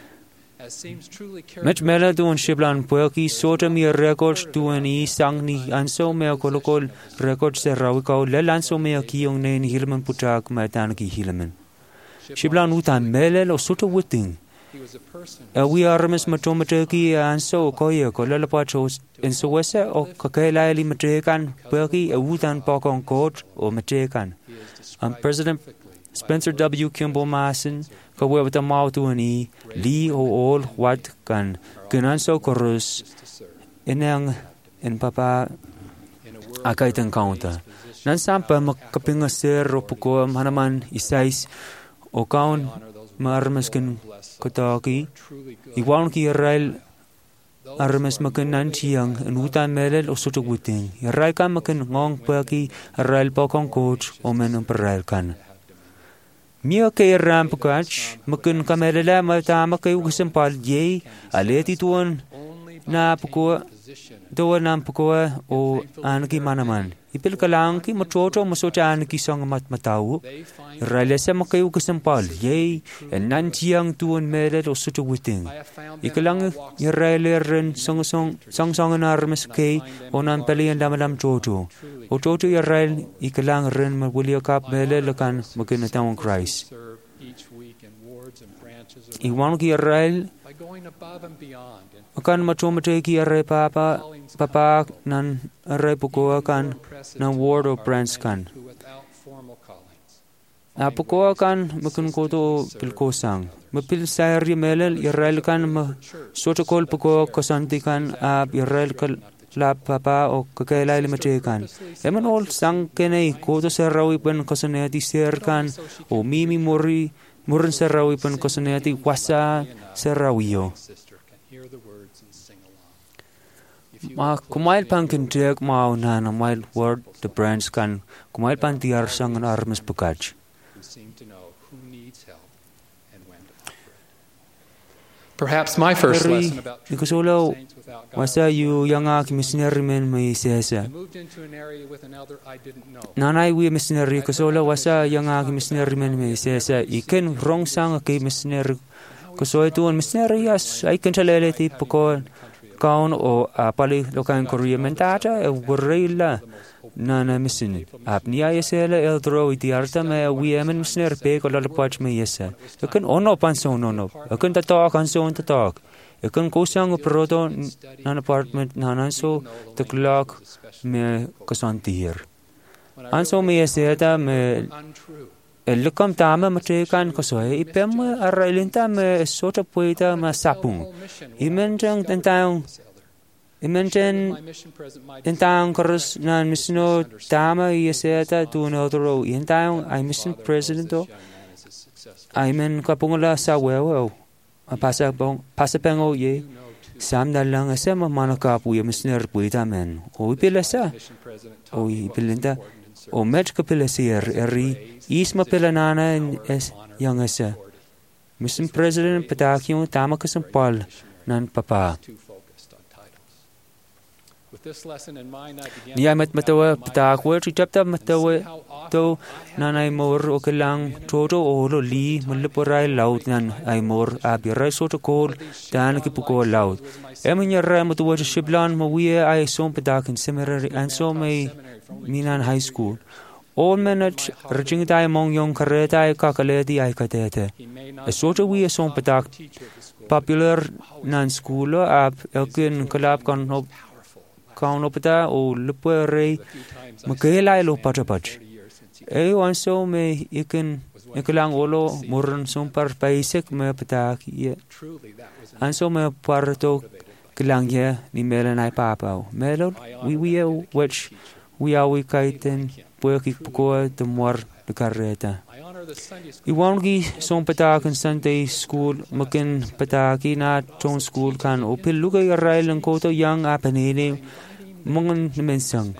Met mela tuan Shiblan puaki sota mi records tuan i sang ni anso me kolokol records sa rawikaw lelanso me kiong nen hilamen putak matan ki hilamen. Shiblan utan melel o soto wuting. E we armes matomateki anso koye ko lalapachos en sowese o kakailali matekan perki e utan pokong coach o matekan. Um, President Spencer W. Kimball Masson ko webta mautuani li o all what kan kinanso korus inang en papa akaitan kaunta. Nan sampa makapingaser o puko manaman isais o kaun maarmas kin kotaki iwan ki Israel armas makan nanchiang en utan melel o soto wuting Israel kan makan ngong paki Israel pokong coach o men Israel kan Mia kay ram pukach, makun kamelala matama kay ugasampal yay, aleti tuon na pukua, doa nam pukua o anaki manaman. Ipil kalang ki matroto masocha anaki song mat matau, ralesa makay ugasampal yay, and nantiang tuon melet o suto witing. Ikalang yarailerin song song song song an armas kay o nan palian damalam jojo. O jojo yarail ikalang rin mawili kap mele lakan makinatawang Christ. Iwan ki yarail akan matomate ki yarai papa papa nan arai puko akan nan ward o branch kan. Apuko akan makun koto pilkosang. Mapil sayari melel yarail kan ma sotokol puko kosanti kan ab yarail kal la papa o kakailai limatekan. Eman ol sang kenay koto sarawi pan kosaneti serkan o mimi mori murin sarawi pan kosaneti wasa sarawiyo. Ma kumail pan kintek mao na na mail word the branch kan kumail pan tiar sang an armas pukach. Perhaps my first lesson about Nikosolo wasa yu yanga ki missionary men may sesa. Nanay wi missionary kosolo wasa yanga ki missionary men may sesa. Iken wrong sang ki missionary koso itu an missionary as I can chalele ti poko kaun o apali lokan Korea mentata e worrilla nana mission apnia yesela el dro iti arta me wi emen missionary pe ko la pach me yesa. Iken ono panso no no. Iken ta talk anso on ta talk. Ikan kusang proto nan apartment nanan so the clock me kasantir. Anso me yeseta me elukam tama matekan kosoe ipem arailinta me sota poita ma sapung. Imenjang tentang imenjen tentang korus nan misno tama yeseta tu notro intang I mission president o I men kapungula sa wewo. Pasa bong pasa pengo ye sam dalang asa manaka puya misner puita men o pilasa o pilinda o met kapilasier eri isma pilanana es yang asa mission president patakyo tamakasam pal nan papa Niya mat matawa patakwa chapta matawa to nanay mor o kalang toto olo li malipuray laut nan ay mor abiray soto kol dan kipuko laut. Emin yara matawa sa shiblan mawiya ay som patakin seminary and so may minan high school. All minute rajing tayo mong yung kareta ay kakaleti ay katete. A soto wiya som patak popular nan school ab elkin kalap kan kaun opata o lupere makela lo patapach e wanso me iken ikelang olo murun sumpar paisek me patak ye anso me parto kelang ye ni melan ai papa melo we we which we are we kaiten pueki puko de mor de carreta Iwangi son patakan Sunday school makin pataki na ton school kan o piluga yaray lang koto yang apanini mongon mensang.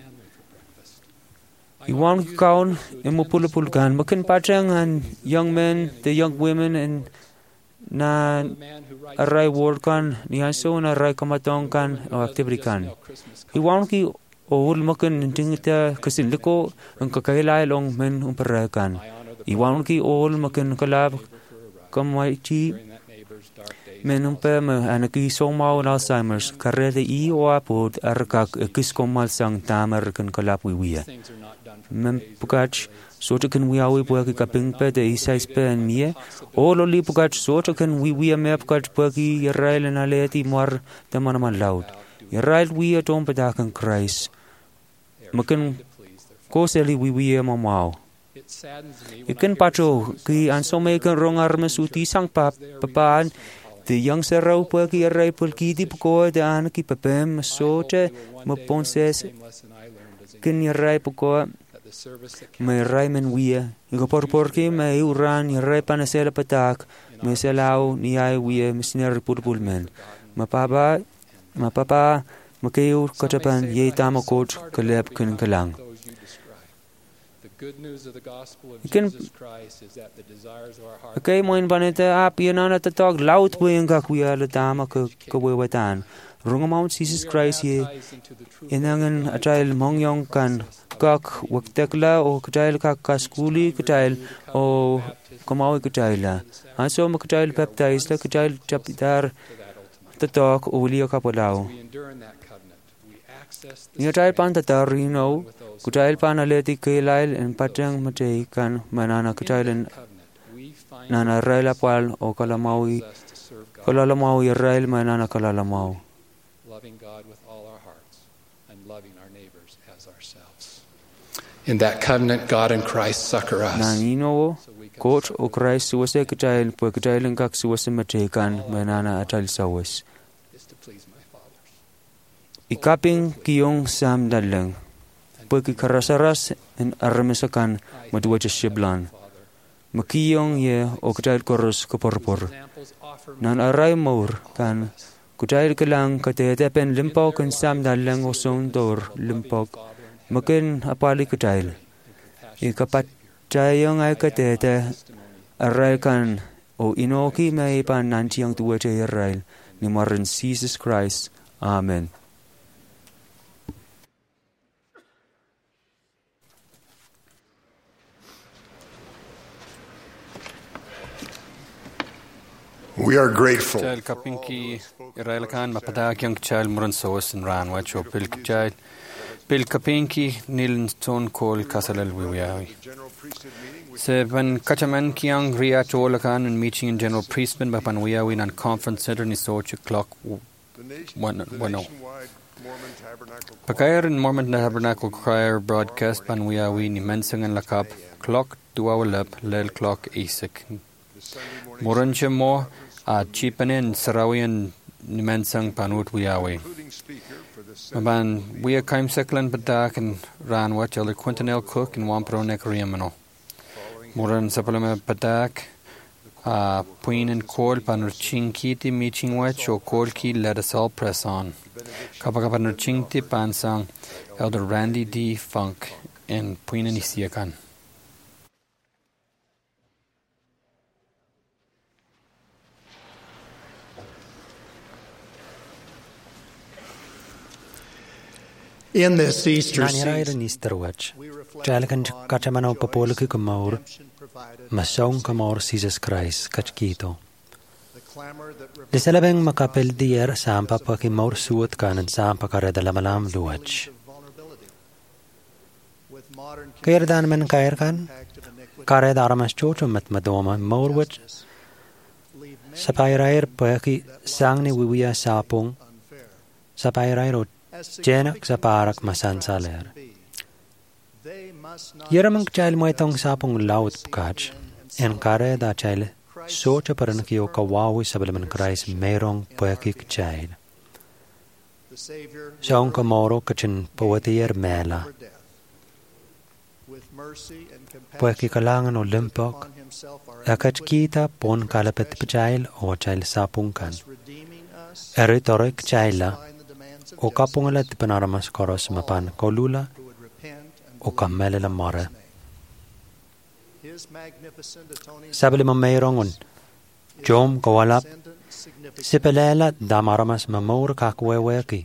Iwangi kaun emupulupulkan makin patrangan young men, the young women and na aray word kan niyanso na aray kamatong kan o activity kan. Iwangi o makin tingita kasinliko ang kakailay long men umparakan. Iwan ki all makin kalab kamaiti menumpe me anaki somau Alzheimer's karede I o apod arkak kis komal sang tamer kan kalab wiwia mem pukach soto kan wiawi puaki kaping pe de isais pe en mie all oli pukach soto kan wiwia me pukach puaki yarail na leti mar tamanaman laud yarail wia tom padakan Christ makin koseli wiwia mamau Ikan pacho ki ansome kan rong armas uti sang pap papan the young serau pagi arai pulki di pko de an ki papem sote mo ponses kin yarai pko me rai men wia go por porki me uran yarai panasela patak me selau ni ai wia misner pulpul men ma papa ma papa makeu kotapan ye tamakot kolep kun kalang Ikin Okay, moin banete ap yenana tatog laut buenga kuya le dama ke kewewatan. Rungamount Jesus Christ ye inangan atrail mongyong kan kak waktekla o katail kak kaskuli katail o kamawi kataila. Aso makatail baptize la katail chapitar tatok o liyo kapalau. Niatail pan tatarino katail pan aleti kailail en patang matay kan manana katail en nana raila pal o kalamawi kalamawi rail manana kalalamaw. Loving God with all our hearts and loving our neighbors as ourselves. In that covenant, God and Christ succor us. Nanino coach o Christ suwase katail po katailing kak suwase matekan manana atal sawes. Ikaping kiyong sam dalang po kikarasaras en aramisakan madwaja shiblan. Makiyong ye o katail koros kaporpor. Nan aray maur kan Kutail kelang katete pen limpok kan sam dalang osong dor limpok makin apali kutail. Ikapat chayong ay katete aral kan o inoki may pan nanti ang tuwa chay aral ni maran Jesus Christ. Amen. We are grateful. Child kapinki Israel kan mapadag yung child muran soos in ran wacho pil child pil kapinki nil ton kol kasalal wiyawi. Seven kachaman kiyang ria cholakan and meeting in general priestman bapan wiyawi and conference center ni soch clock one one. Pagayar in Mormon Tabernacle Choir broadcast pan wiyawi ni mensang and lakap clock duawalap lel clock isik. Muranche mo at chipanin sarawian nimensang panut wiyawi. Maban wiya kaim seklan badak and ran watch other quintanel cook and wampro nekriamano. Muran sapalama badak a puin and call panur chinkiti meeting watch or call key let us all press on. Kapakapanur chinkti pansang Elder Randy D. Funk and puin and isiakan. In this Easter season, Easter watch, Jalkan Kachamano Papolaki Kamor, Masong Kamor Jesus Christ, Kachkito. The Celebeng Makapel dear Sampa Pakimor Suot Kan and Sampa Karedalamalam Luach. Kairdan Men Kairkan, Kared Aramas Chochum at Madoma, Morwich, Sapairair Paki, Sangni Wiwia Sapung, Sapairairo. Jenak sa parak masansaler. Yeramang child mo itong sapong laut pkach, en kare da child, socha paran kiyo kawawi sa balaman Christ merong pwekik child. Siyong kamoro kachin pawatiyer mela. Pwekik kalangan o limpok, akach kita pon kalapet child o child sapong kan. Eritorik child la, o kapungalat panaramas koros mapan kolula o kamele la mare. Sabili mamayrongon, jom kawalap, sipelela damaramas mamur kakweweki.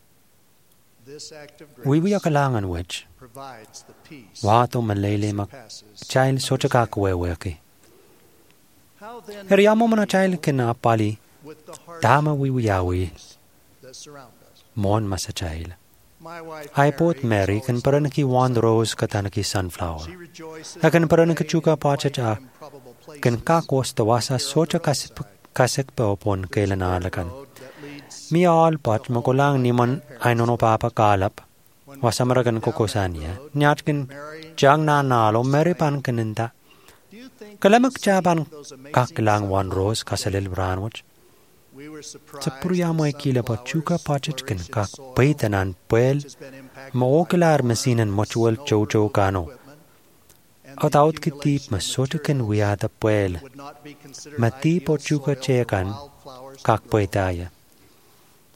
Wiwi akalangan which, wato malele mak child socha kakweweki. Heriamo mana child kinapali, dama wiwiyawi. Mon masachail. I bought Mary can paranaki one rose katanaki sunflower. I can paranaki chuka pachacha can kakos the wasa socha kasek popon kailanalakan. Mi all pat makulang niman I no papa kalap wasamaragan kokosanya nyatkin jang na nalo Mary pan kaninta. Kalamak chaban kakilang one rose kasalil branwich. Sa puriyamo ay kila pa chuka pachitkin kak paitanan puel maokilar masinan mochuel chocho kano. Ataut kitip masotikin wiyata puel mati po chuka chekan kak paitaya.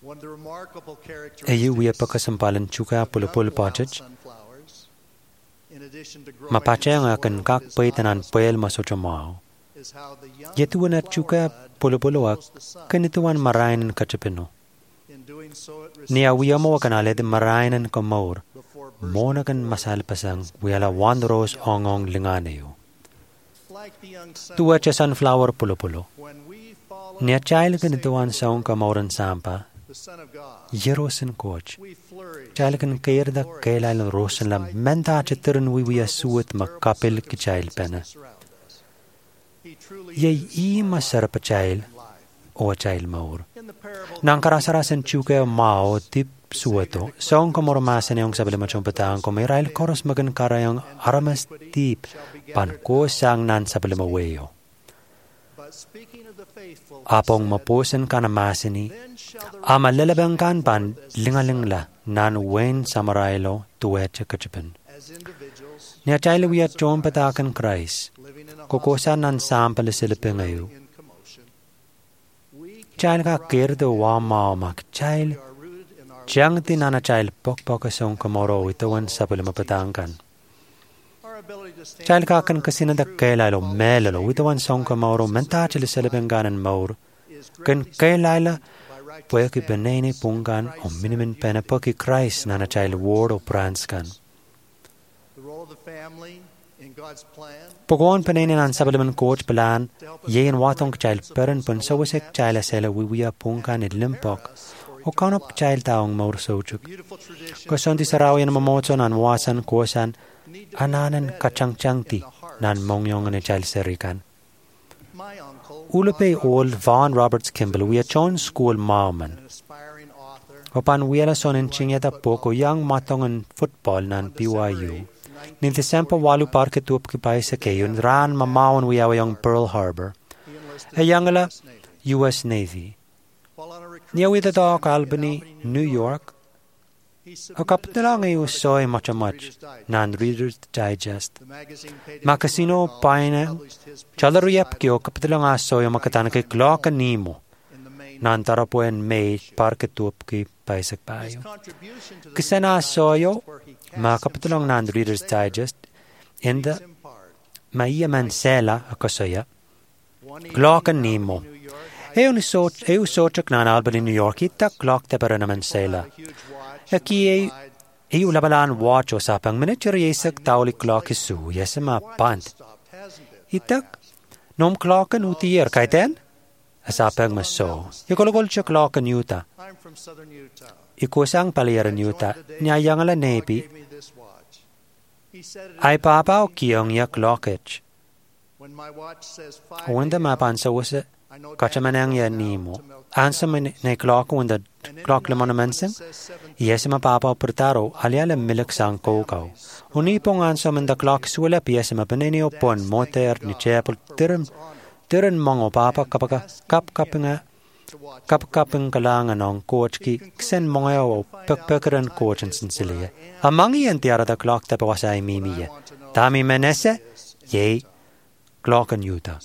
Ayu wiya pa kasampalan chuka pulupul pachich Mapachang akan kak paitanan poel masochamao. Yetuan at chuka polo-poloak kanituan marainan kachapino. Nia wiyamo akan aled marainan kamaur. Mona kan masalpasang wiyala wanderos ongong linganeyo. Tua cha sunflower polo-polo. Nia child kanituan saong kamauran sampa. Yerosin coach. Child kan kairda kailan rosan lam menta chitirin wiwiya suet makapil ki child pena. Yay i masarap child o child maur. Nang karasarasan chuka mao tip sueto. Saong kamormasan yung sabili machong patang ko may rail koros magan karayang aramas tip pan ko sang nan sabili maweyo. Apong mapusan ka na masini, ama lalabang kan pan lingalingla nan wen samaraylo tuwet kachipin. Nia chayla wiyat chon patakan Christ, kukusan nan sampal silipin ngayon. Chayla ka kirdo wa mao mak chayla, chang tinana chayla pokpokasong kamoro itawan sapal mapatangkan. Chayla ka kan kasinada kailalo melalo itawan song kamoro mentachili silipin ganan maur, kan kailala puede que benene pungan o minimin pena porque Christ nana chayla word o pranskan. Pagwan panene nan sabalaman coach plan, ye en watong child parent pun sawasek chayla sela wiwiya pungan it limpok, o kanop child taong maur sochuk. Kasonti sarawi na mamotso nan wasan kosan, ananan kachang-changti nan mongyong na child serikan. Ulupe old Vaughan Roberts Kimball we chon school mauman. Opan wiyala sonin chingeta poko yang matongan football nan P Y U. Ni December walu parke tuop ki paisa kayon ran mamawan wiyawa yung Pearl Harbor. E yangala U S Navy. Niya wita to Albany, New York. O kapitala ngayon soy much-much nan Reader's Digest. Makasino paina chalaruyap kyo kapitala nga soy makatana kay Glock Nemo. Nan tarapuan may parketup ki paisak payo. Kasi na soyo makapitalang nan Reader's Digest inda maiya mansela akasoya Glock Nemo. Eyo ni soch eyo sochak nan Albany, New York ita Glock tepera na mansela. Aki ay ay ulabalan watch o sapang miniature yesak tauli clock isu yesama pant. Itak nom clock an utier kaiten asapang maso. Ikologol siya clock an yuta. Ikusang paliran yuta nyayang ala nepi. Ay papa o kiyong ya clockage. Wanda mapansa wasa kachamanang ya nimo. Ansa man na clock wanda clock lemon mensing. Yesima papa pertaro aliala milik sang kokaw. Unipong ansa man da clock suwala piyesima panenio pon moter ni chapel tirin tirin mongo papa kapaka kap kapinga kap kaping kalangan ng coach ki ksen mongayo o pekpekeren coach in Sinsilia. Amangi ang tiara da clock tapawasa ay mimiya. Tami menese ye clock an yuta.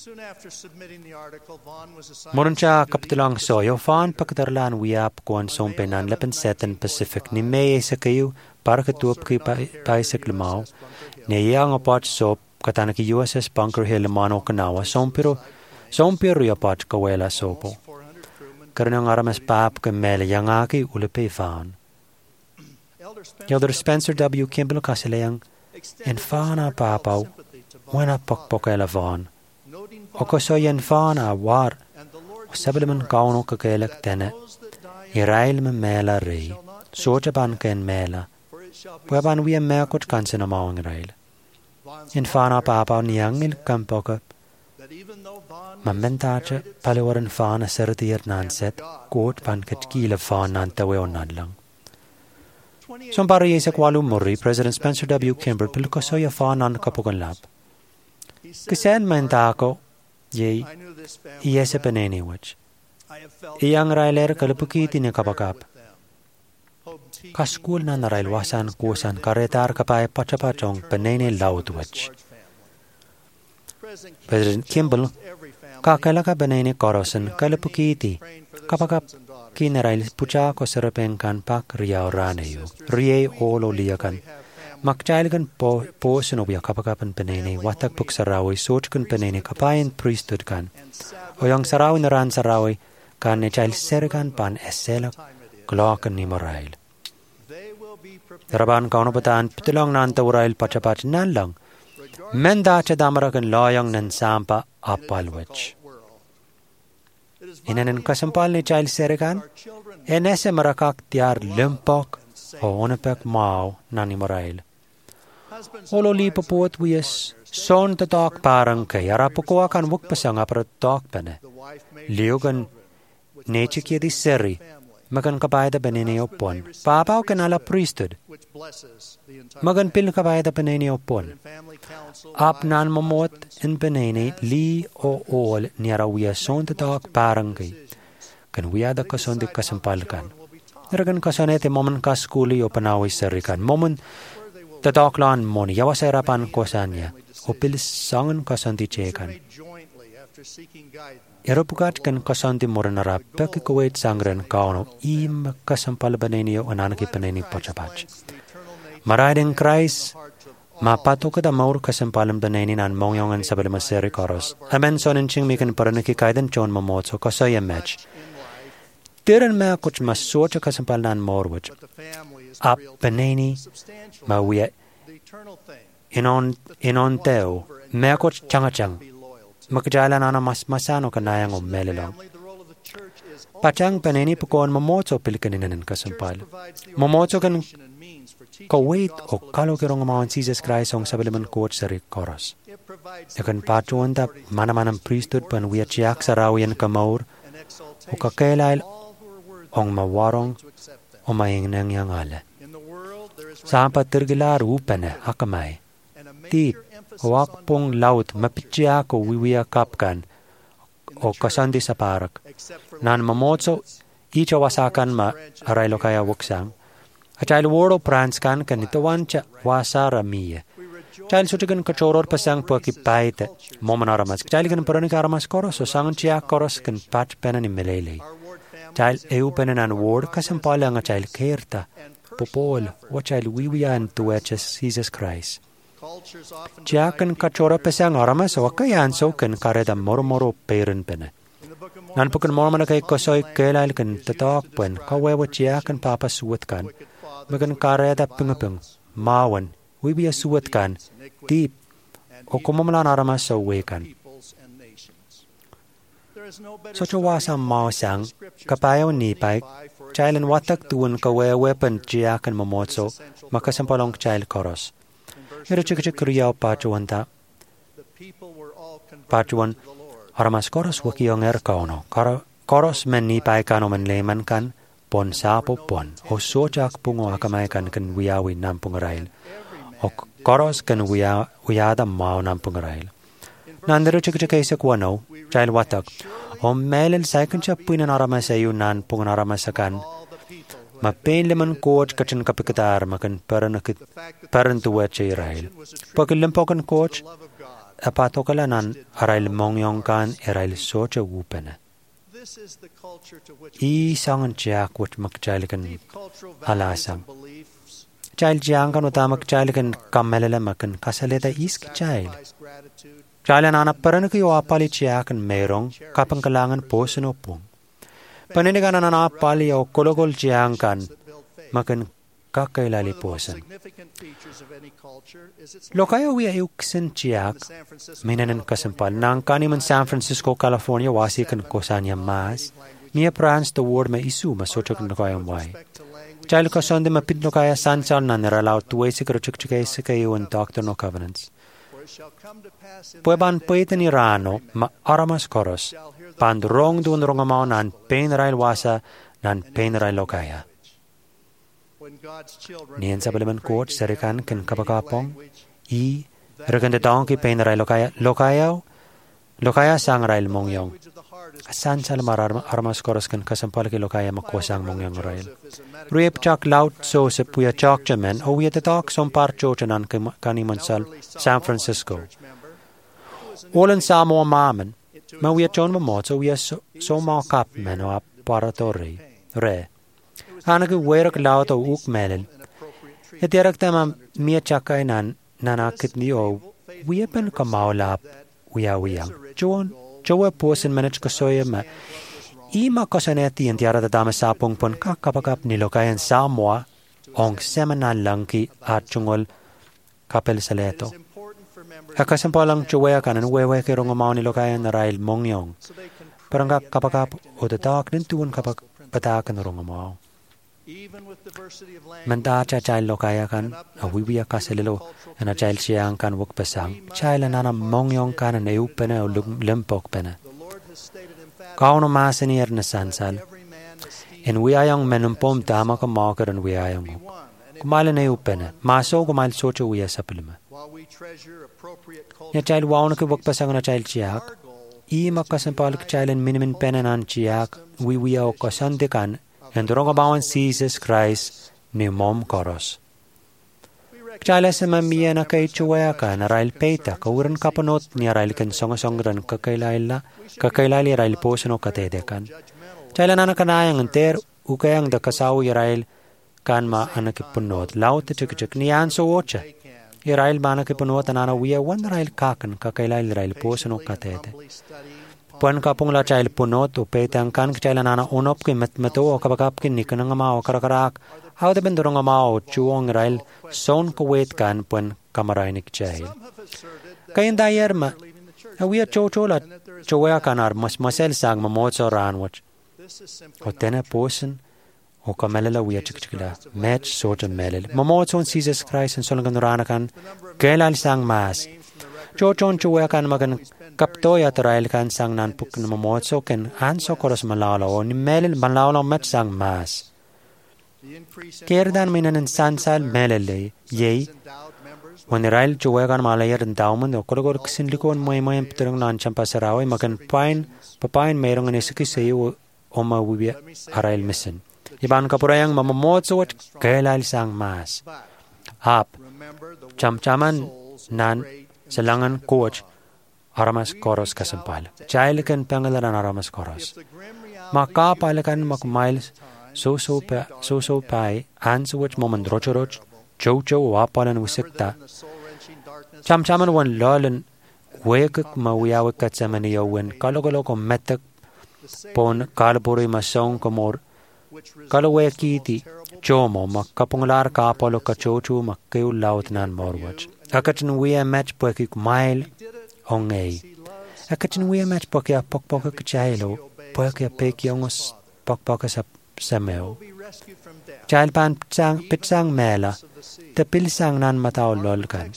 Moruncha kapitilang soyo fan pagkatarlan wiyap kuan sompe nan lepen setan Pacific ni may sa kayo para katuop kay paisik lumaw ni yang apat sop katana ki U S S Bunker Hill Lamano Kanawa sompiro sompiro yapat kawela sopo. Karena ngaramas pap ke mele yang aki ulepe fan. Elder Spencer W. Kimball kasilayang en fana papaw wana pakpokela van. O kasoyan fana war o sabalaman kauno kakelak tene irail me mela rei soja ban ken mela pueban wia mekot kansen amawang rail. En fana papaw niyangil kampoka mamentacha paliwaran fana sertier nanset kot pan katkila fan nantawe onadlang. Som para yesak walu muri President Spencer W. Kimball pilkosoya fan nan kapokan lab. Kasen mentako ye iyese peneni wach. Iyang railer kalapukiti ni kapakap. Kaskul na narailwasan kusan karetar kapay pachapachong peneni laut wach. President Kimball kakalaka peneni korosan kalapukiti kapakap kinarail pucha ko serapengkan pak riyaw raneyo. Riye olo liyakan. Makjailgan po posen obia kapakapan penene watak puk sarawi sochkun penene kapayan priesthood kan. Oyang sarawi naran sarawi kan ne jail sergan pan eselak glocken ni morail. Daraban kauno bataan pitulong nan tawrail pachapat nan lang. Menda cha damarakan loyang nan sampa apalwich. Inanen kasampal ni jail sergan enese marakak tiar limpok o onepek mau nani morail. Olo lipa puot wies, son te tak parang kay arapuko akan wuk pasang apara tak pene. Liugan nechik yedi seri, magan kapayda benene opon. Papaw kanala priesthood. Magan pil kapayda benene opon. Ap nan mamot in benene li o ol niara wies son te tak parang kay. Kan wiada kason di kasampalkan. Naragan kasonete momen kaskuli o panawi seri kan. Momen Tadoklan moni yawas harapan kosannya, opil sangan kasanti cekan. Eropukat kan kasanti morenara peki kuwait sangren kauno im kasampal benenio ananaki peneni pacapach. Maraiding Christ, mapato kada maur kasampalam beneni nan mongyongan sabel maseri koros. Amen sonin ching mikan paranaki kaidan chon mamotso kasaya match. Tiran mea kuch masocha kasampal nan morwich. Ap beneni ma wia inon inon teo mea kuch changachang. Makjalan ana mas masano kanayang o melelong. Pachang beneni pukon mamotso pilkaninanan kasampal. Mamotso kan kawait o kalo kirong amawan Jesus Christ ong sabaliman coach sa koros. Yakan patuan ta manamanang priesthood pan wia chiak sarawian kamaur o kakailail ong mawarong o mayengnang yang ala. Sampa tergilar upene akamay. Tip o akpong laut mapitya ko wiwia kapkan o kasandi sa parak. Nan mamotso icha wasakan ma araylo kaya wuksang. Achayl woro pranskan kan itawan cha wasara miye. Chayl sutigan kachoror pasang po kipaite momanaramas. Chayl kan paranik aramas koros o sangan chiya koros kan patch penan imelele. Chayl eu penan an word kasampala nga chayl kerta. Popol o chayl wiwian tuweches Jesus Christ. Chiya kan kachora pasang aramas o kayanso kan kareda moromoro peren pene. Nan pukan mormana kay kosoy kailail kan tatak pen kawewa chiya kan papasuot kan. Magan kareda pingaping, mawan, wibiya suwat kan, deep, o kumamalan aramas sa uwi kan. So chawasang mausang, kapayaw nipay, chaylan watak tuwan kawewe pan jiyakan mamotso, makasampalong chayl koros. Iro chikachik kriyaw pachuanta, pachuan, aramas koros wakiyong erkauno, koros men nipay kano man layman kan, pon sapo pon, o sojak pungo akamay kan kan wiyawi nampungarail, o koros kan wiyada mao nampungarail. Nandero chikachikay sa kwano, chayl watak, o melel saykan siya puinan aramas ayo nan punganaramas akan, mapain liman coach kachan kapikatar makan paran tuwet siya irail. Pagkalimpokan coach, apatokalanan arail mongyong kan irail socha wupena. I sangan chiak which makjalikan alasang. Child jang kan uta makjalikan kamelele makan kasaleta iski child. Child anak paranaki o apali chiakan merong kapang kalangan posen opong. Paninigan anak apali o kologol jang kan makan kakailali posen. Lokaya wia iuksin chiak minanan kasampal nang kaniman San Francisco, California wasikan kosanya mas mia prans the word may isu masochok na kaya wai. Child kasonde mapit no kaya sansal na niralaw tuway si karuchikchikay sa kayo ang Doctrine of Covenants. Pueban puwete ni Rano ma aramas koros pandrong dun rongamaw nan penrail wasa nan penrail lokaya. Niyan sa baliman coach serikan kan kapakapong i reganda taong ki penrail lokaya lokayaw lokaya sang rail mongyong. Asan sa lamar armas koros kan kasampal ki lokaya makwasang mongyong rail. Ruyep chak laut so se puya chak chamen o wiyat atak som parcho chanan kaniman sal San Francisco. Olan sa mo amaman ma wiyat chon mamot so wiyat so mga kap men o aparato re. Re. Anag werak laut o uk melel. Itirak tamam mia chakai nan nanakit ni o wiapen kamaulap wia wiang. Joan, joa puasin manage kasoya ma. Ima kasaneti ang tiara tatama sapong pon kakapakap nilokayan Samoa ong semanal langki at chungol kapel saleto. Kakasampalang chuwea kanan wewe kay rongamaw nilokayan na rail mongyong. Parang kapakap o tatak nintuan kapak patakan rongamaw. Manda cha chai lokaya kan awiwiya kasalilo na chai siyang kan wak pasang chai lanana mongyong kan na eupena o limpok pena. Kauno masinir na sansal. En wiyayang menumpom tama ka makar en wiyayang huk. Kumaila na eupena. Maso kumail socho wiya sa pilima. Ya chai waw na kiwak pasang na chai siyak. I makasampal ka chai lan minimin pena nan siyak. Wiwiya o kasandikan. En dorongabawan Jesus Christ ni mom koros. Kacala sa mamiya na kay chuwaya ka na rail peita kauran kapanot ni rail kan songasongran kakailayla kakailayli rail posan o katedekan. Kacala na nakanayang enter ukayang da kasaw y rail kan ma anakipunot laut te chikchik ni anso ocha. Y rail ba anakipunot anana wiya wan rail kakan kakailayli rail posan o katede. Puan kapong la chayl punot o petang kan kachayla nana unop ki matmato o kabakap ki nikanang ama o karakarak how de bendurong ama o chuong rail son kuwait kan puan kamarainik chayl. Kayan dayer ma awiya chocho la chowaya kanar mas masel sang mamot sa ranwach o tena posen o kamelala wiya chikchikila match sort of melil mamot son Jesus Christ and solangan ranakan kailal sang mas chochon chowaya kan magan kaptoy at rail kan sang nanpuk na mamotso ken anso koros malalaw o ni melil malalaw met sang mas. Kerdan minanan sansal melele yei when the rail chuwe kan malayer endowment o kologor kisinlikon moy moy pterong nan champasaraw magan pain papain merong anisiki sayo o mawibya arail misen. Iban kapurayang mamamotso at kailal sang mas. Ap chamchaman nan salangan coach aramas koros kasampal. Chaylikan pangalaran aramas koros. Makapalakan makmail so so pa so so pai answich moment rochoroch chocho wapalan wisikta. Chamchaman wan lolan wekak mawiyawak katsamaniyo wen kalogoloko metak pon kalpuri masong komor kalawekiti chomo makapunglar kapalo kachochu makkayu laut nan morwach. Akachin wiya match pwekik mail ongay. Akachin wiya match pokya pokpoka kachaylo, pokya pekyongos pokpoka sa sameo. Chayl pan pitsang mela, te pilsang nan matao lolkan.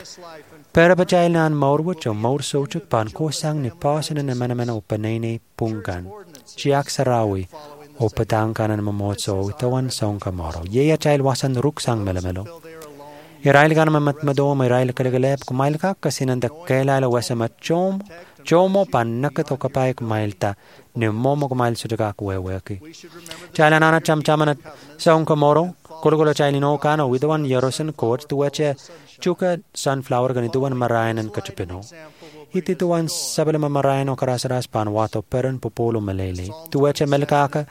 Pero pa chayl nan maurwach o maur sochuk pan kosang ni pasan na manamana o panayne pungkan. Chiyak sarawi o patangkan na mamotso itawan song kamaro. Yeya chayl wasan ruksang melamelo. Irail ka naman matmado, may rail kalagalep, kumail ka kasi nanda kailala wasa matchom, chomo pan nakato kapay kumail ta, ni momo kumail sudaka kuweweki. Chala nana cham chaman at saong kamoro, kulukula chaylino kano, widawan yerosan coach, tuwache chuka sunflower ganituan marayan kachupino. Itituan sabalama marayan o karasaras pan wato peron pupulo malele. Tuwache melkaka,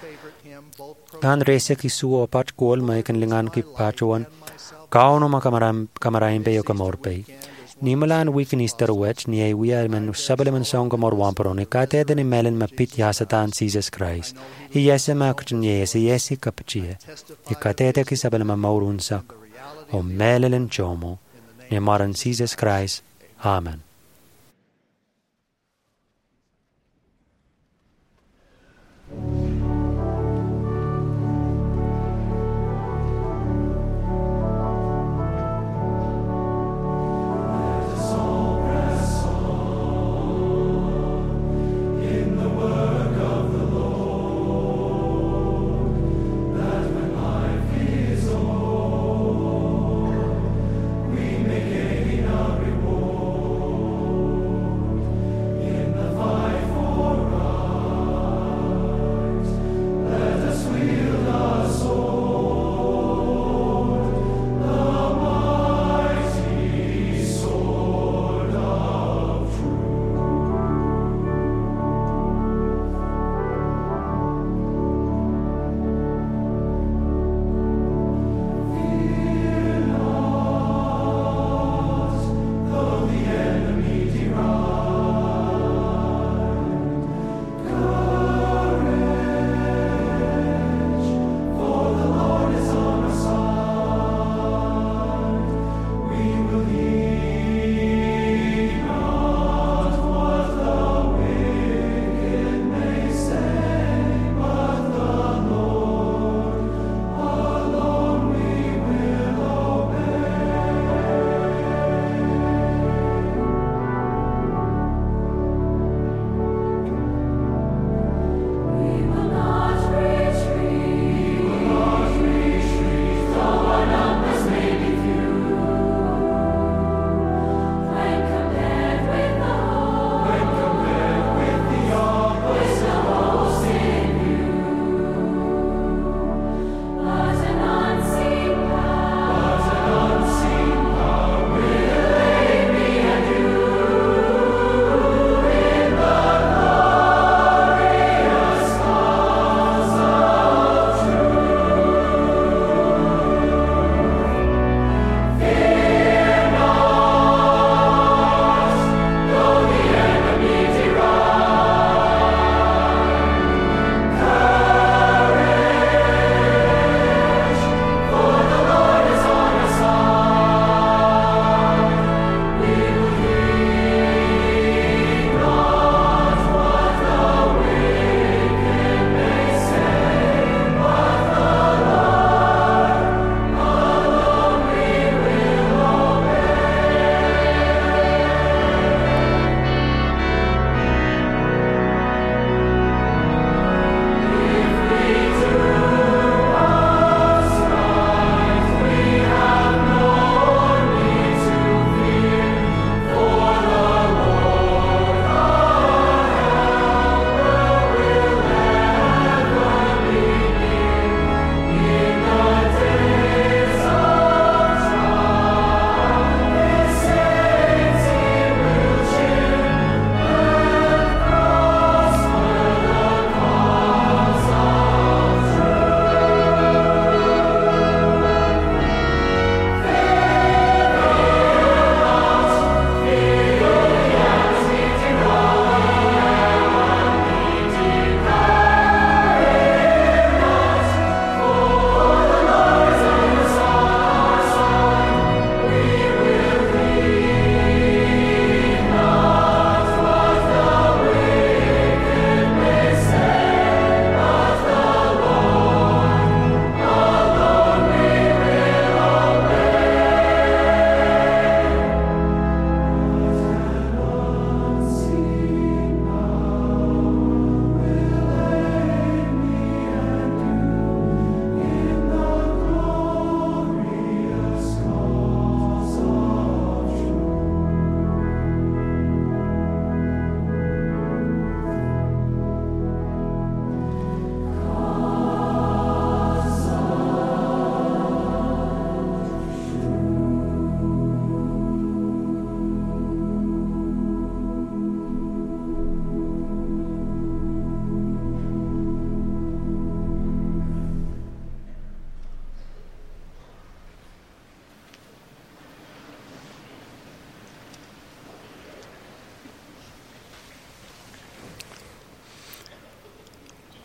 kan rese kisuo pat kuol may kanlingan ki pachuan, kauno makamaram kamarain pe yo kamor pe. Nimalan weekinister wech ni ay wiya man sabalaman song kamor wamparo ni kate de ni melin mapit yasatan Jesus Christ. Iyese makachin yese yesi kapachie. Ikate de ki sabalaman maurunsak. O melin chomo. Ni maran Jesus Christ. Amen. We may gain a reward.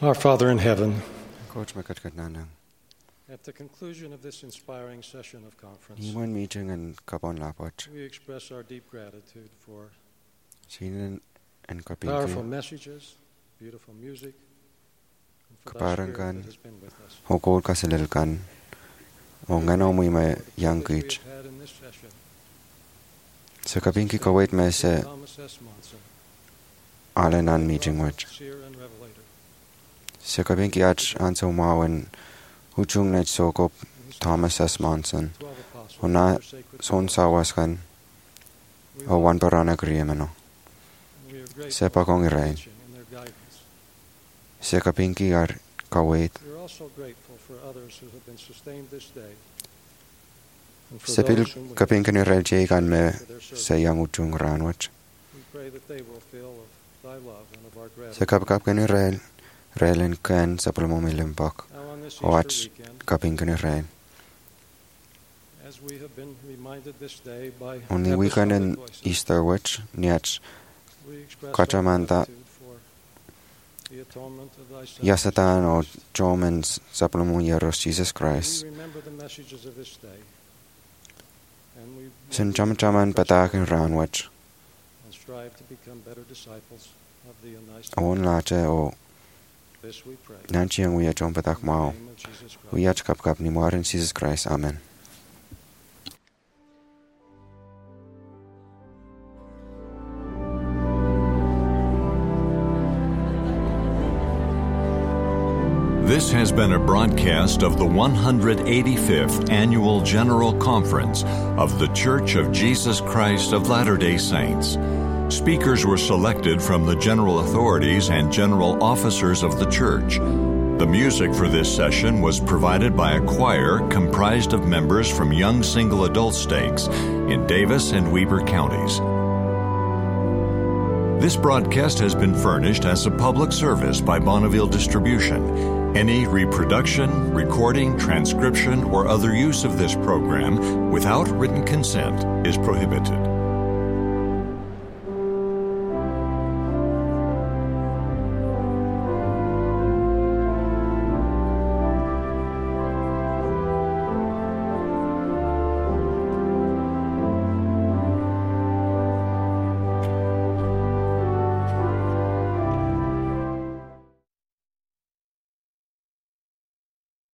Our Father in heaven, Coach Makatkananang. At the conclusion of this inspiring session of conference, Niman meeting and kapon lapot. we express our deep gratitude for Sinen and powerful kapinki. messages, beautiful music, and for thy spirit Kaparangan. that has been with us. Hokol kasililkan. O ngano mo may yankich. We've had in this session, Sa kapinki kawait me se Thomas S. Monson, alenan meeting wach. seer and revelator, Sa kapinki ach anso mawen huchung net sokop Thomas S. Monson. Hona son sawaskan. O wan parana kriemeno. we are grateful Se pa kong irain. in their guidance. Sa kapinki ar kawait. We are also grateful for others who have been sustained this day, and for Sa pil those whom we kapinki ni rel kan me sa yang uchung ranwach. we pray that they will feel of thy love and of our Sa gratitude. kapkap kan ni rel relen kan sa pulmomilimpak. Now on this O Easter ach weekend, kapinki ni rel. as we have been reminded this day by Uni apostolic weekend in voices, Easter wach niach we express our kachamanta gratitude for the atonement of thy Son. yasatan o jomens sa pulmoyeros Jesus We Christ. remember the messages of this day, and we Sin cham-chaman patakin ranwach. and strive to become better disciples of thee and thy Awon Son. lache o This we pray. nanchiang uya chom patak mao. In the name of Jesus Christ. Uyach kapkap ni morin Jesus Christ. Amen. This has been a broadcast of the one hundred eighty-fifth Annual General Conference of The Church of Jesus Christ of Latter-day Saints. Speakers were selected from the general authorities and general officers of the church. The music for this session was provided by a choir comprised of members from young single adult stakes in Davis and Weber counties. This broadcast has been furnished as a public service by Bonneville Distribution. Any reproduction, recording, transcription, or other use of this program without written consent is prohibited.